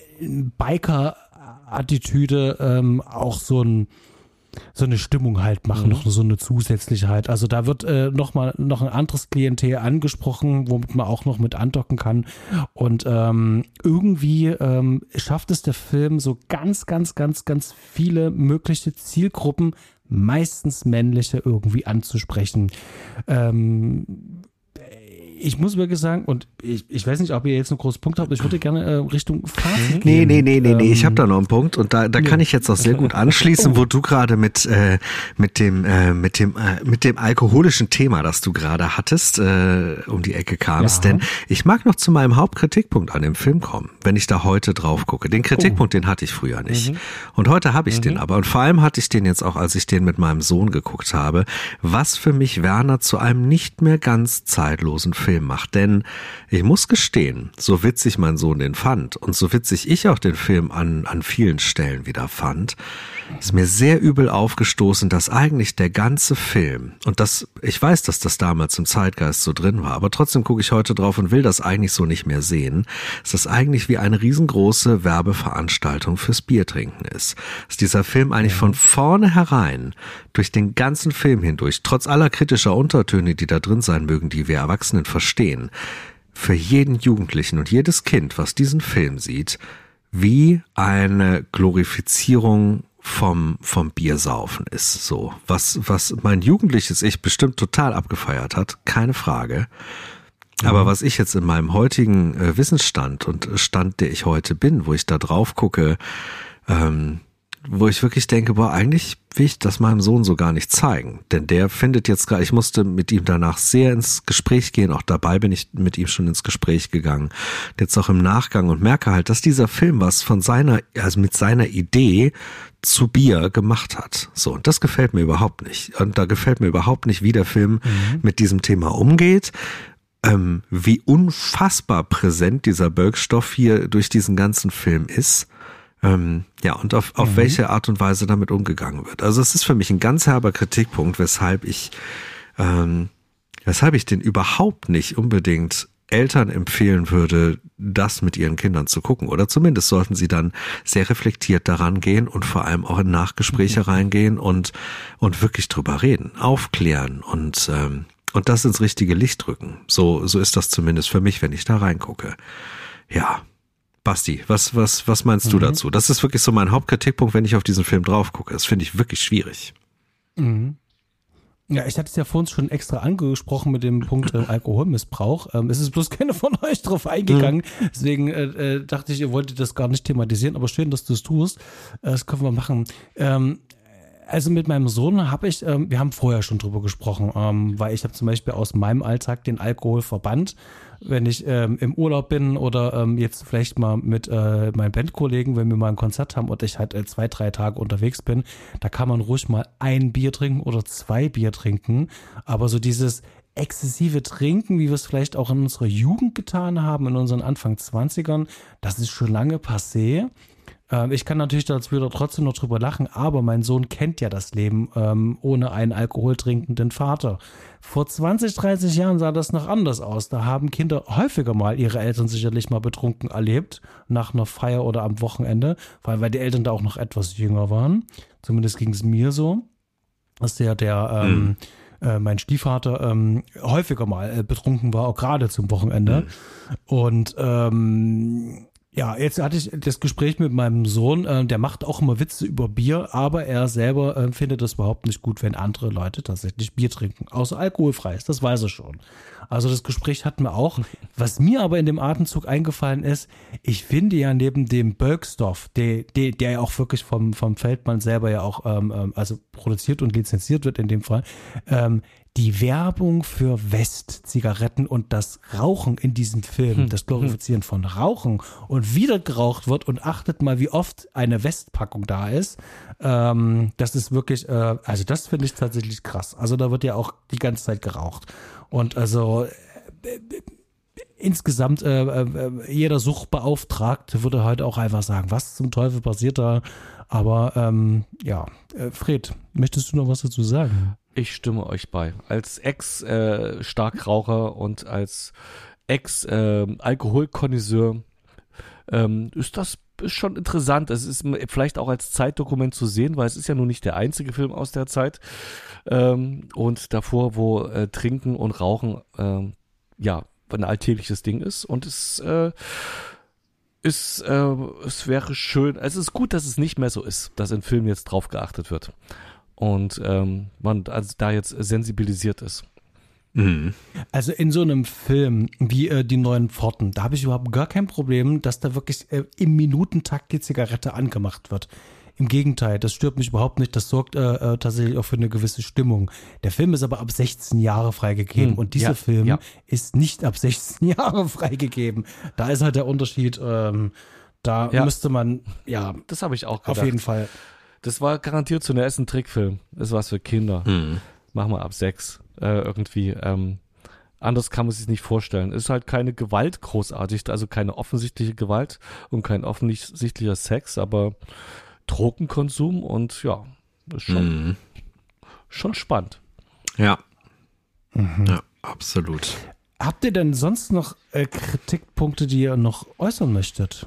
Biker-Attitüde ähm, auch so ein so eine Stimmung halt machen, mhm. noch so eine zusätzliche halt. Also da wird äh, noch mal noch ein anderes Klientel angesprochen, womit man auch noch mit andocken kann. Und ähm, irgendwie ähm, schafft es der Film so ganz, ganz, ganz, ganz viele mögliche Zielgruppen, meistens männliche, irgendwie anzusprechen. Ähm, ich muss wirklich sagen, und ich, ich weiß nicht, ob ihr jetzt einen großen Punkt habt, aber ich würde gerne äh, Richtung Fazit Nee, gehen. nee, nee, nee, nee, Ähm, ich habe da noch einen Punkt und da, da kann ich jetzt auch sehr gut anschließen, wo du gerade mit äh, mit dem äh, mit dem äh, mit dem alkoholischen Thema, das du gerade hattest, äh, um die Ecke kamst. Ja. Denn ich mag noch zu meinem Hauptkritikpunkt an dem Film kommen, wenn ich da heute drauf gucke. Den Kritikpunkt, den hatte ich früher nicht. Mhm. Und heute habe ich Mhm. den aber. Und vor allem hatte ich den jetzt auch, als ich den mit meinem Sohn geguckt habe, was für mich Werner zu einem nicht mehr ganz zeitlosen Film macht. Denn ich muss gestehen, so witzig mein Sohn den fand und so witzig ich auch den Film an, an vielen Stellen wieder fand, ist mir sehr übel aufgestoßen, dass eigentlich der ganze Film, und das, ich weiß, dass das damals im Zeitgeist so drin war, aber trotzdem gucke ich heute drauf und will das eigentlich so nicht mehr sehen, dass das eigentlich wie eine riesengroße Werbeveranstaltung fürs Biertrinken ist. Dass dieser Film eigentlich von vornherein durch den ganzen Film hindurch, trotz aller kritischer Untertöne, die da drin sein mögen, die wir Erwachsenen verstehen, für jeden Jugendlichen und jedes Kind, was diesen Film sieht, wie eine Glorifizierung vom vom Biersaufen ist. So, was was mein jugendliches Ich bestimmt total abgefeiert hat, keine Frage. Aber was ich jetzt in meinem heutigen äh, Wissensstand und Stand, der ich heute bin, wo ich da drauf gucke, ähm, wo ich wirklich denke, boah, eigentlich will ich das meinem Sohn so gar nicht zeigen. Denn der findet jetzt gerade, ich musste mit ihm danach sehr ins Gespräch gehen, auch dabei bin ich mit ihm schon ins Gespräch gegangen, jetzt auch im Nachgang und merke halt, dass dieser Film was von seiner, also mit seiner Idee zu Bier gemacht hat. So, und das gefällt mir überhaupt nicht. Und da gefällt mir überhaupt nicht, wie der Film mhm. mit diesem Thema umgeht. Ähm, wie unfassbar präsent dieser Birkstoff hier durch diesen ganzen Film ist. Ähm, ja, und auf, auf mhm. welche Art und Weise damit umgegangen wird. Also es ist für mich ein ganz herber Kritikpunkt, weshalb ich, ähm, weshalb ich den überhaupt nicht unbedingt Eltern empfehlen würde, das mit ihren Kindern zu gucken. Oder zumindest sollten sie dann sehr reflektiert daran gehen und vor allem auch in Nachgespräche mhm. reingehen und, und wirklich drüber reden, aufklären und, ähm, und das ins richtige Licht rücken. So, so ist das zumindest für mich, wenn ich da reingucke. Ja. Basti, was, was, was meinst mhm. du dazu? Das ist wirklich so mein Hauptkritikpunkt, wenn ich auf diesen Film drauf gucke. Das finde ich wirklich schwierig. Mhm. Ja, ich hatte es ja vorhin schon extra angesprochen mit dem Punkt äh, Alkoholmissbrauch. Ähm, es ist bloß keiner von euch drauf eingegangen. Mhm. Deswegen äh, äh, dachte ich, ihr wolltet das gar nicht thematisieren. Aber schön, dass du es tust. Äh, das können wir machen. Ähm, also mit meinem Sohn habe ich, ähm, wir haben vorher schon drüber gesprochen, ähm, weil ich habe zum Beispiel aus meinem Alltag den Alkohol verbannt. Wenn ich ähm, im Urlaub bin oder ähm, jetzt vielleicht mal mit äh, meinen Bandkollegen, wenn wir mal ein Konzert haben und ich halt äh, zwei, drei Tage unterwegs bin, da kann man ruhig mal ein Bier trinken oder zwei Bier trinken. Aber so dieses exzessive Trinken, wie wir es vielleicht auch in unserer Jugend getan haben, in unseren Anfang zwanzigern, das ist schon lange passé. Ich kann natürlich dazu wieder trotzdem noch drüber lachen, aber mein Sohn kennt ja das Leben ähm, ohne einen alkoholtrinkenden Vater. Vor zwanzig, dreißig Jahren sah das noch anders aus. Da haben Kinder häufiger mal ihre Eltern sicherlich mal betrunken erlebt, nach einer Feier oder am Wochenende, weil, weil die Eltern da auch noch etwas jünger waren. Zumindest ging es mir so, dass der, der ähm, mhm. äh, mein Stiefvater ähm, häufiger mal äh, betrunken war, auch gerade zum Wochenende. Mhm. Und ähm, ja, jetzt hatte ich das Gespräch mit meinem Sohn, äh, der macht auch immer Witze über Bier, aber er selber äh, findet es überhaupt nicht gut, wenn andere Leute tatsächlich Bier trinken, außer alkoholfreies, das weiß er schon. Also das Gespräch hatten wir auch. Was mir aber in dem Atemzug eingefallen ist, ich finde ja neben dem Bergstoff, der, der, der ja auch wirklich vom, vom Feldmann selber ja auch ähm, also produziert und lizenziert wird in dem Fall, ähm, die Werbung für West-Zigaretten und das Rauchen in diesem Film, das Glorifizieren von Rauchen und wieder geraucht wird und achtet mal, wie oft eine West-Packung da ist. Ähm, das ist wirklich, äh, also das finde ich tatsächlich krass. Also da wird ja auch die ganze Zeit geraucht. Und also äh, insgesamt äh, äh, jeder Suchtbeauftragte würde heute auch einfach sagen, was zum Teufel passiert da? Aber ähm, ja, äh, Fred, möchtest du noch was dazu sagen? Ich stimme euch bei. Als Ex-Starkraucher äh, und als Ex-Alkoholkonnoisseur äh, ähm, ist das ist schon interessant. Es ist vielleicht auch als Zeitdokument zu sehen, weil es ist ja nun nicht der einzige Film aus der Zeit. Ähm, und davor, wo äh, Trinken und Rauchen äh, ja ein alltägliches Ding ist. Und es äh, ist, äh, es wäre schön, es ist gut, dass es nicht mehr so ist, dass in Filmen jetzt drauf geachtet wird. Und ähm, man also da jetzt sensibilisiert ist. Mhm. Also in so einem Film wie äh, Die Neuen Pforten, da habe ich überhaupt gar kein Problem, dass da wirklich äh, im Minutentakt die Zigarette angemacht wird. Im Gegenteil, das stört mich überhaupt nicht, das sorgt äh, äh, tatsächlich auch für eine gewisse Stimmung. Der Film ist aber ab sechzehn Jahre freigegeben hm, und dieser ja, Film ja. ist nicht ab sechzehn Jahre freigegeben. Da ist halt der Unterschied, ähm, da ja. müsste man, ja, das habe ich auch gedacht. Auf jeden Fall. Das war garantiert zunächst ein Trickfilm. Das ist was für Kinder. Hm. Machen wir ab sechs äh, irgendwie. Ähm, anders kann man sich nicht vorstellen. Es ist halt keine Gewalt großartig, also keine offensichtliche Gewalt und kein offensichtlicher Sex, aber Drogenkonsum und ja, das ist schon, hm. schon spannend. Ja. Mhm. Ja, absolut. Habt ihr denn sonst noch äh, Kritikpunkte, die ihr noch äußern möchtet?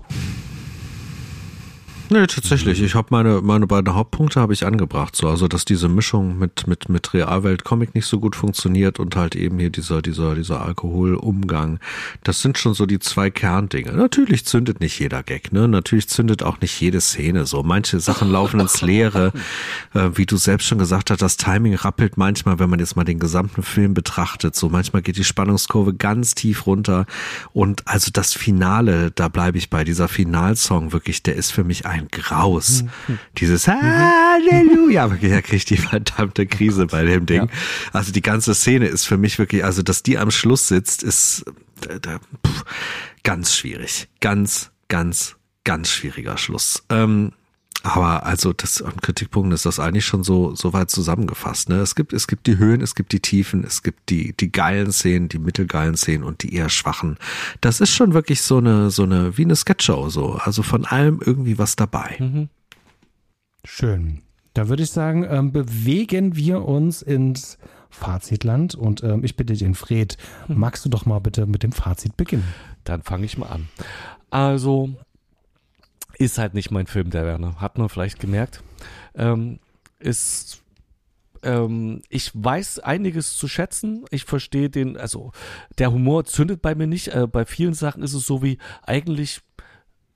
Nee, tatsächlich. Ich habe meine meine beiden Hauptpunkte habe ich angebracht. So, also dass diese Mischung mit mit mit Realwelt-Comic nicht so gut funktioniert und halt eben hier dieser dieser dieser Alkoholumgang. Das sind schon so die zwei Kerndinge. Natürlich zündet nicht jeder Gag, ne? Natürlich zündet auch nicht jede Szene so. Manche Sachen laufen ins Leere, äh, wie du selbst schon gesagt hast. Das Timing rappelt manchmal, wenn man jetzt mal den gesamten Film betrachtet. So manchmal geht die Spannungskurve ganz tief runter und also das Finale, da bleibe ich bei dieser Finalsong wirklich. Der ist für mich ein Graus. Mhm. Dieses Halleluja, wirklich, er kriegt die verdammte Krise bei dem Ding. Ja. Also die ganze Szene ist für mich wirklich, also dass die am Schluss sitzt, ist äh, da, pff, ganz schwierig. Ganz, ganz, ganz schwieriger Schluss. Ähm, aber also das an Kritikpunkten ist das eigentlich schon so so weit zusammengefasst. Ne? Es gibt es gibt die Höhen, es gibt die Tiefen, es gibt die die geilen Szenen, die mittelgeilen Szenen und die eher schwachen. Das ist schon wirklich so eine so eine wie eine Sketchshow so. Also von allem irgendwie was dabei. Mhm. Schön. Da würde ich sagen, ähm, bewegen wir uns ins Fazitland und ähm, ich bitte den Fred, mhm. magst du doch mal bitte mit dem Fazit beginnen? Dann fange ich mal an. Also ist halt nicht mein Film, der Werner. Hat man vielleicht gemerkt. Ähm, ist, ähm, ich weiß einiges zu schätzen. Ich verstehe den, also der Humor zündet bei mir nicht. Äh, bei vielen Sachen ist es so wie, eigentlich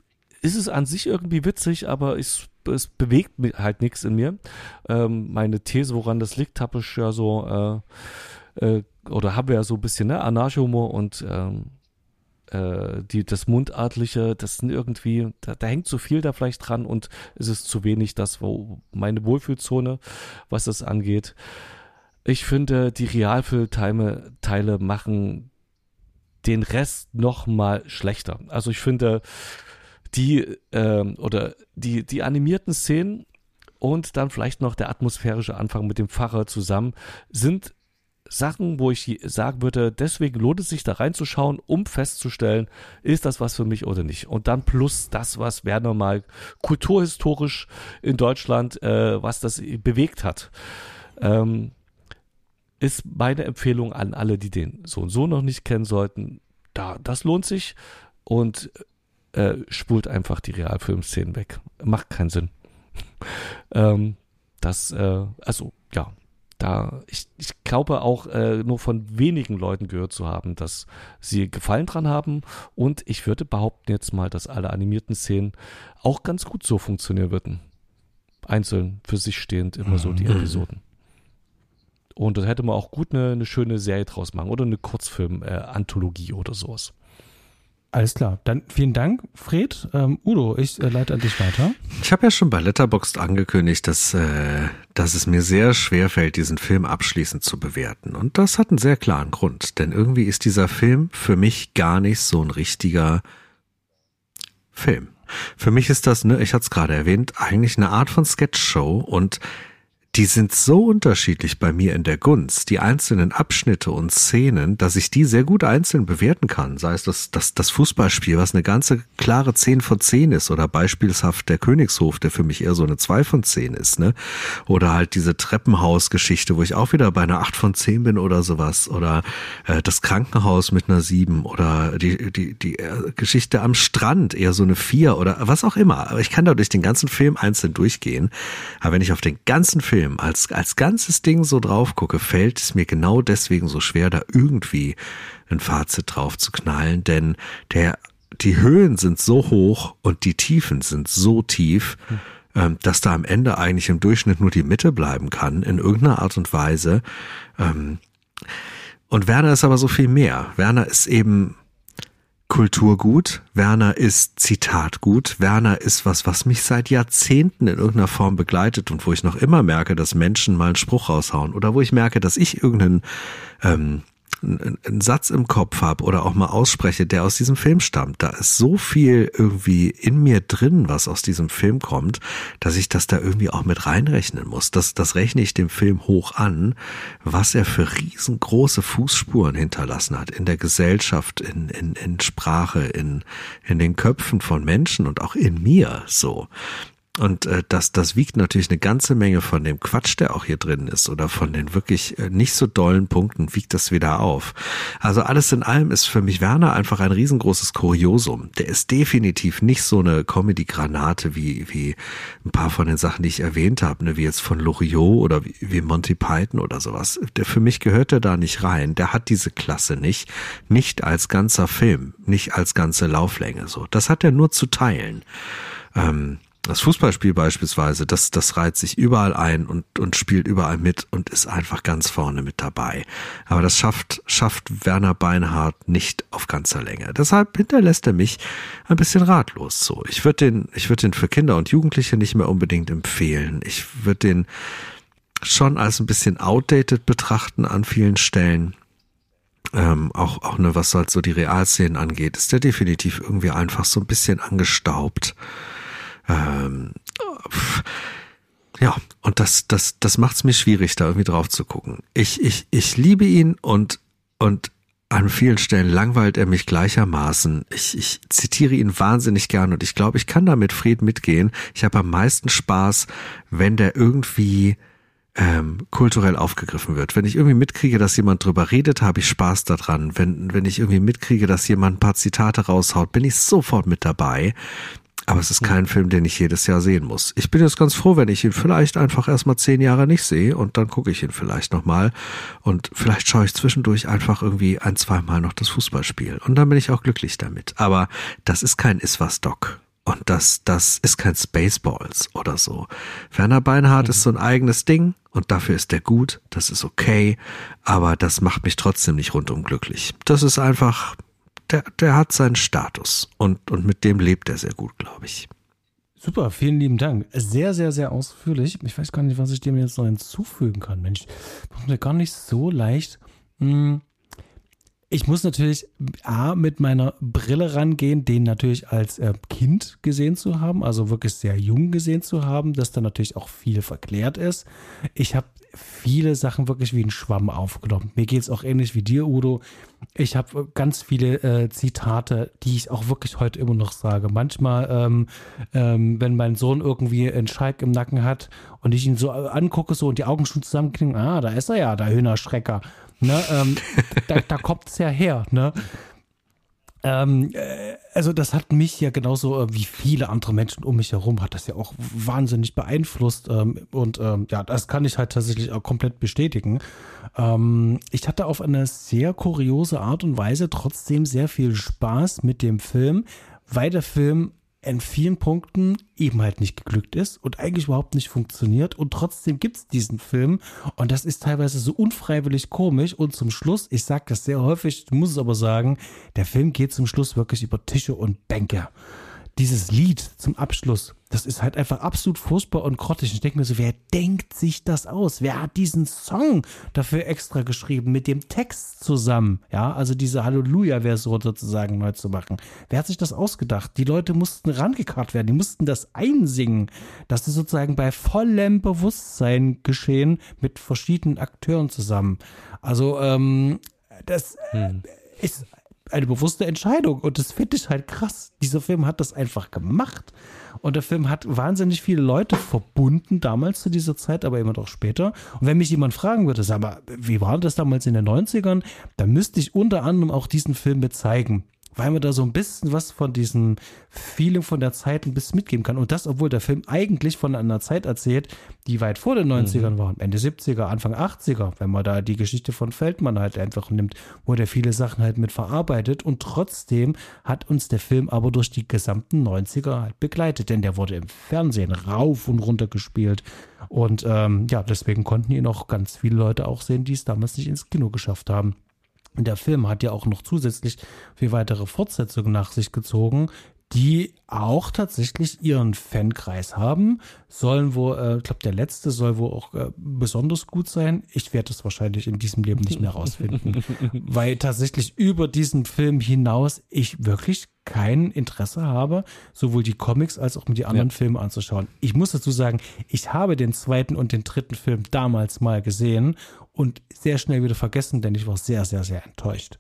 ist es an sich irgendwie witzig, aber es, es bewegt halt nichts in mir. Ähm, meine These, woran das liegt, habe ich ja so, äh, äh, oder haben wir ja so ein bisschen, ne, Anarcho-Humor und ähm, äh, die, das Mundartliche, das sind irgendwie, da, da hängt zu viel da vielleicht dran und es ist zu wenig das, wo meine Wohlfühlzone, was das angeht. Ich finde, die Realfilmteile Teile machen den Rest noch mal schlechter. Also ich finde, die ähm, oder die, die animierten Szenen und dann vielleicht noch der atmosphärische Anfang mit dem Pfarrer zusammen sind Sachen, wo ich sagen würde, deswegen lohnt es sich da reinzuschauen, um festzustellen, ist das was für mich oder nicht. Und dann plus das, was Werner mal kulturhistorisch in Deutschland, äh, was das bewegt hat. Ähm, ist meine Empfehlung an alle, die den so und so noch nicht kennen sollten. Da, das lohnt sich und äh, spult einfach die Realfilmszenen weg. Macht keinen Sinn. ähm, das, äh, also, ja, da, ich, ich glaube auch äh, nur von wenigen Leuten gehört zu haben, dass sie Gefallen dran haben und ich würde behaupten jetzt mal, dass alle animierten Szenen auch ganz gut so funktionieren würden. Einzeln, für sich stehend, immer so die Episoden. Und da hätte man auch gut eine, eine schöne Serie draus machen oder eine Kurzfilm-Anthologie äh, oder sowas. Alles klar. Dann vielen Dank, Fred. Ähm, Udo, ich äh, leite an dich weiter. Ich habe ja schon bei Letterboxd angekündigt, dass, äh, dass es mir sehr schwer fällt, diesen Film abschließend zu bewerten. Und das hat einen sehr klaren Grund. Denn irgendwie ist dieser Film für mich gar nicht so ein richtiger Film. Für mich ist das, ne, ich hatte es gerade erwähnt, eigentlich eine Art von Sketchshow und die sind so unterschiedlich bei mir in der Gunst, die einzelnen Abschnitte und Szenen, dass ich die sehr gut einzeln bewerten kann. Sei es das, das, das Fußballspiel, was eine ganze klare zehn von zehn ist, oder beispielshaft der Königshof, der für mich eher so eine zwei von zehn ist, ne? Oder halt diese Treppenhausgeschichte, wo ich auch wieder bei einer acht von zehn bin oder sowas. Oder äh, das Krankenhaus mit einer sieben oder die, die, die äh, Geschichte am Strand, eher so eine vier oder was auch immer. Aber ich kann da durch den ganzen Film einzeln durchgehen. Aber wenn ich auf den ganzen Film als als ganzes Ding so drauf gucke, fällt es mir genau deswegen so schwer, da irgendwie ein Fazit drauf zu knallen, denn der die Höhen sind so hoch und die Tiefen sind so tief, hm. dass da am Ende eigentlich im Durchschnitt nur die Mitte bleiben kann, in irgendeiner Art und Weise. Und Werner ist aber so viel mehr. Werner ist eben Kulturgut, Werner ist Zitatgut, Werner ist was, was mich seit Jahrzehnten in irgendeiner Form begleitet und wo ich noch immer merke, dass Menschen mal einen Spruch raushauen oder wo ich merke, dass ich irgendeinen ähm, einen Satz im Kopf habe oder auch mal ausspreche, der aus diesem Film stammt. Da ist so viel irgendwie in mir drin, was aus diesem Film kommt, dass ich das da irgendwie auch mit reinrechnen muss. Das, das rechne ich dem Film hoch an, was er für riesengroße Fußspuren hinterlassen hat in der Gesellschaft, in, in, in Sprache, in, in den Köpfen von Menschen und auch in mir so. Und äh, das, das wiegt natürlich eine ganze Menge von dem Quatsch, der auch hier drin ist oder von den wirklich äh, nicht so dollen Punkten, wiegt das wieder auf. Also alles in allem ist für mich Werner einfach ein riesengroßes Kuriosum. Der ist definitiv nicht so eine Comedy-Granate wie wie ein paar von den Sachen, die ich erwähnt habe, ne, wie jetzt von Loriot oder wie, wie Monty Python oder sowas. Der, für mich gehört der da nicht rein. Der hat diese Klasse nicht. Nicht als ganzer Film, nicht als ganze Lauflänge. So, das hat er nur zu teilen. Ähm, Das Fußballspiel beispielsweise, das, das reiht sich überall ein und, und spielt überall mit und ist einfach ganz vorne mit dabei. Aber das schafft, schafft Werner Beinhardt nicht auf ganzer Länge. Deshalb hinterlässt er mich ein bisschen ratlos so. Ich würde den, ich würde den für Kinder und Jugendliche nicht mehr unbedingt empfehlen. Ich würde den schon als ein bisschen outdated betrachten an vielen Stellen. Ähm, auch, auch ne, was halt so die Realszenen angeht, ist der definitiv irgendwie einfach so ein bisschen angestaubt. Ähm, ja, und das, das, das macht's mir schwierig, da irgendwie drauf zu gucken. Ich, ich, ich liebe ihn und, und an vielen Stellen langweilt er mich gleichermaßen. Ich, ich zitiere ihn wahnsinnig gern und ich glaube, ich kann da mit Fred mitgehen. Ich habe am meisten Spaß, wenn der irgendwie ähm, kulturell aufgegriffen wird. Wenn ich irgendwie mitkriege, dass jemand drüber redet, habe ich Spaß daran. Wenn, wenn ich irgendwie mitkriege, dass jemand ein paar Zitate raushaut, bin ich sofort mit dabei. Aber es ist kein Film, den ich jedes Jahr sehen muss. Ich bin jetzt ganz froh, wenn ich ihn vielleicht einfach erstmal zehn Jahre nicht sehe und dann gucke ich ihn vielleicht nochmal und vielleicht schaue ich zwischendurch einfach irgendwie ein, zweimal noch das Fußballspiel und dann bin ich auch glücklich damit. Aber das ist kein Is-was-Doc. Und das, das ist kein Spaceballs oder so. Werner Beinhardt mhm. ist so ein eigenes Ding und dafür ist der gut, das ist okay, aber das macht mich trotzdem nicht rundum glücklich. Das ist einfach, der, der hat seinen Status und, und mit dem lebt er sehr gut, glaube ich. Super, vielen lieben Dank. Sehr, sehr, sehr ausführlich. Ich weiß gar nicht, was ich dem jetzt noch hinzufügen kann. Mensch, das ist mir gar nicht so leicht. Hm. Ich muss natürlich A, mit meiner Brille rangehen, den natürlich als äh, Kind gesehen zu haben, also wirklich sehr jung gesehen zu haben, dass da natürlich auch viel verklärt ist. Ich habe viele Sachen wirklich wie ein Schwamm aufgenommen. Mir geht es auch ähnlich wie dir, Udo. Ich habe ganz viele äh, Zitate, die ich auch wirklich heute immer noch sage. Manchmal, ähm, ähm, wenn mein Sohn irgendwie einen Schalk im Nacken hat und ich ihn so angucke so und die Augen schon zusammenknicken, ah, da ist er ja, der Hühnerschrecker. Ne, ähm, da, da kommt es ja her, ne? Ähm, äh, also das hat mich ja genauso äh, wie viele andere Menschen um mich herum, hat das ja auch wahnsinnig beeinflusst ähm, und ähm, ja, das kann ich halt tatsächlich auch komplett bestätigen. Ähm, ich hatte auf eine sehr kuriose Art und Weise trotzdem sehr viel Spaß mit dem Film, weil der Film in vielen Punkten eben halt nicht geglückt ist und eigentlich überhaupt nicht funktioniert und trotzdem gibt es diesen Film und das ist teilweise so unfreiwillig komisch und zum Schluss, ich sage das sehr häufig, muss es aber sagen, der Film geht zum Schluss wirklich über Tische und Bänke. Dieses Lied zum Abschluss, das ist halt einfach absolut furchtbar und grottig. Ich denke mir so, wer denkt sich das aus? Wer hat diesen Song dafür extra geschrieben, mit dem Text zusammen? Ja, also diese Halleluja-Version sozusagen neu zu machen. Wer hat sich das ausgedacht? Die Leute mussten rangekarrt werden, die mussten das einsingen. Das ist sozusagen bei vollem Bewusstsein geschehen mit verschiedenen Akteuren zusammen. Also, ähm, das hm. ist eine bewusste Entscheidung und das finde ich halt krass. Dieser Film hat das einfach gemacht und der Film hat wahnsinnig viele Leute verbunden, damals zu dieser Zeit, aber immer noch später. Und wenn mich jemand fragen würde, sag mal, wie war das damals in den neunzigern, dann müsste ich unter anderem auch diesen Film mit zeigen, weil man da so ein bisschen was von diesem Feeling von der Zeit ein bisschen mitgeben kann. Und das, obwohl der Film eigentlich von einer Zeit erzählt, die weit vor den neunzigern mhm. war, Ende siebziger, Anfang achtziger, wenn man da die Geschichte von Feldmann halt einfach nimmt, wo der viele Sachen halt mit verarbeitet. Und trotzdem hat uns der Film aber durch die gesamten neunziger halt begleitet, denn der wurde im Fernsehen rauf und runter gespielt. Und ähm, ja, deswegen konnten ihn auch ganz viele Leute auch sehen, die es damals nicht ins Kino geschafft haben. Der Film hat ja auch noch zusätzlich vier weitere Fortsetzungen nach sich gezogen, die auch tatsächlich ihren Fankreis haben. Sollen wohl, äh, ich glaube, der letzte soll wohl auch äh, besonders gut sein. Ich werde es wahrscheinlich in diesem Leben nicht mehr rausfinden, weil tatsächlich über diesen Film hinaus ich wirklich kein Interesse habe, sowohl die Comics als auch mit die anderen ja. Filme anzuschauen. Ich muss dazu sagen, ich habe den zweiten und den dritten Film damals mal gesehen und sehr schnell wieder vergessen, denn ich war sehr, sehr, sehr enttäuscht.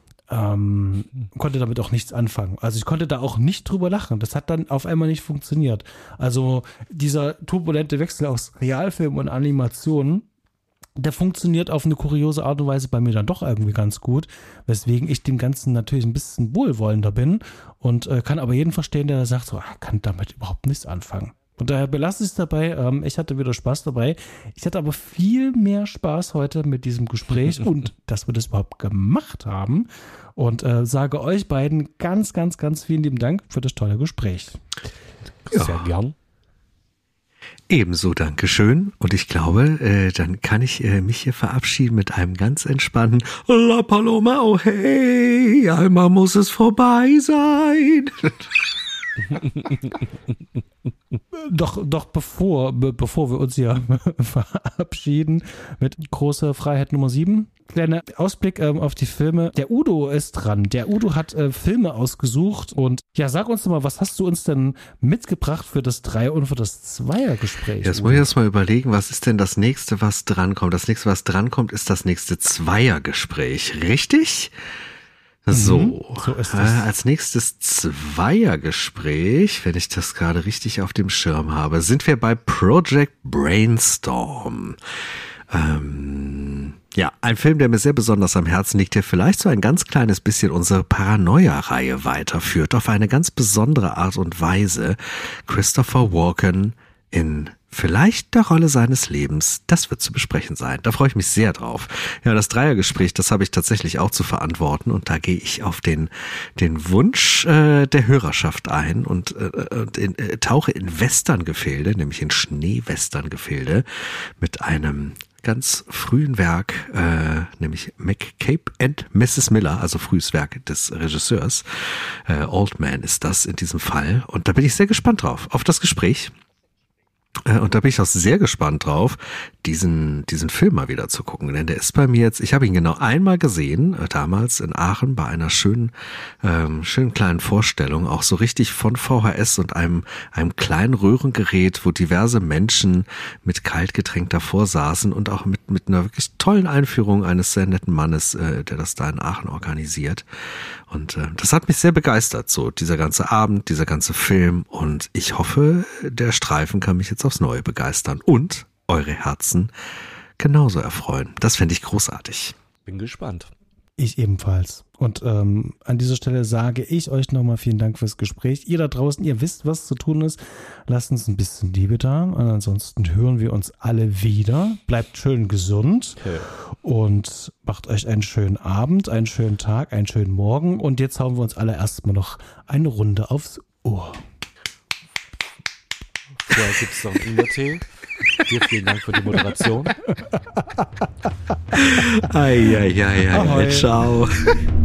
Ähm, konnte damit auch nichts anfangen. Also ich konnte da auch nicht drüber lachen. Das hat dann auf einmal nicht funktioniert. Also dieser turbulente Wechsel aus Realfilm und Animationen, der funktioniert auf eine kuriose Art und Weise bei mir dann doch irgendwie ganz gut, weswegen ich dem Ganzen natürlich ein bisschen wohlwollender bin und äh, kann aber jeden verstehen, der sagt, so, ah, kann damit überhaupt nichts anfangen. Und daher belasse ich es dabei. Ähm, ich hatte wieder Spaß dabei. Ich hatte aber viel mehr Spaß heute mit diesem Gespräch und dass wir das überhaupt gemacht haben. Und äh, sage euch beiden ganz, ganz, ganz vielen lieben Dank für das tolle Gespräch. Ja. Sehr gern. Ebenso, Dankeschön. Und ich glaube, äh, dann kann ich äh, mich hier verabschieden mit einem ganz entspannten La Paloma, oh hey, einmal muss es vorbei sein. Doch, doch bevor, be, bevor wir uns hier verabschieden mit großer Freiheit Nummer sieben, kleiner Ausblick ähm, auf die Filme. Der Udo ist dran. Der Udo hat äh, Filme ausgesucht und ja, sag uns doch mal, was hast du uns denn mitgebracht für das Drei- und für das Zweiergespräch? Jetzt muss ich erst mal überlegen, was ist denn das nächste, was drankommt? Das nächste, was drankommt, ist das nächste Zweiergespräch, richtig? So, mhm, so ist äh, als nächstes Zweiergespräch, wenn ich das gerade richtig auf dem Schirm habe, sind wir bei Project Brainstorm. Ähm, ja, ein Film, der mir sehr besonders am Herzen liegt, der vielleicht so ein ganz kleines bisschen unsere Paranoia-Reihe weiterführt, auf eine ganz besondere Art und Weise. Christopher Walken in vielleicht der Rolle seines Lebens, das wird zu besprechen sein. Da freue ich mich sehr drauf. Ja, das Dreiergespräch, das habe ich tatsächlich auch zu verantworten und da gehe ich auf den den Wunsch äh, der Hörerschaft ein und, äh, und in, äh, tauche in Westerngefilde, nämlich in Schneewesterngefilde mit einem ganz frühen Werk, äh, nämlich McCabe and Missus Miller, also frühes Werk des Regisseurs. Äh, Old Man ist das in diesem Fall und da bin ich sehr gespannt drauf, auf das Gespräch. Und da bin ich auch sehr gespannt drauf, diesen diesen Film mal wieder zu gucken, denn der ist bei mir jetzt, ich habe ihn genau einmal gesehen, damals in Aachen bei einer schönen ähm, schönen kleinen Vorstellung, auch so richtig von V H S und einem einem kleinen Röhrengerät, wo diverse Menschen mit Kaltgetränk davor saßen und auch mit mit einer wirklich tollen Einführung eines sehr netten Mannes, äh, der das da in Aachen organisiert. Und äh, das hat mich sehr begeistert, so dieser ganze Abend, dieser ganze Film und ich hoffe, der Streifen kann mich jetzt aufs Neue begeistern und eure Herzen genauso erfreuen. Das fände ich großartig. Bin gespannt. Ich ebenfalls. Und ähm, an dieser Stelle sage ich euch nochmal vielen Dank fürs Gespräch. Ihr da draußen, ihr wisst, was zu tun ist. Lasst uns ein bisschen Liebe da. Und ansonsten hören wir uns alle wieder. Bleibt schön gesund Okay. und macht euch einen schönen Abend, einen schönen Tag, einen schönen Morgen. Und jetzt hauen wir uns alle erstmal noch eine Runde aufs Ohr. Vorher gibt es noch einen Ingwertee. Dir vielen Dank für die Moderation. Ei, ei, ei, ei, Ahoi. ciao.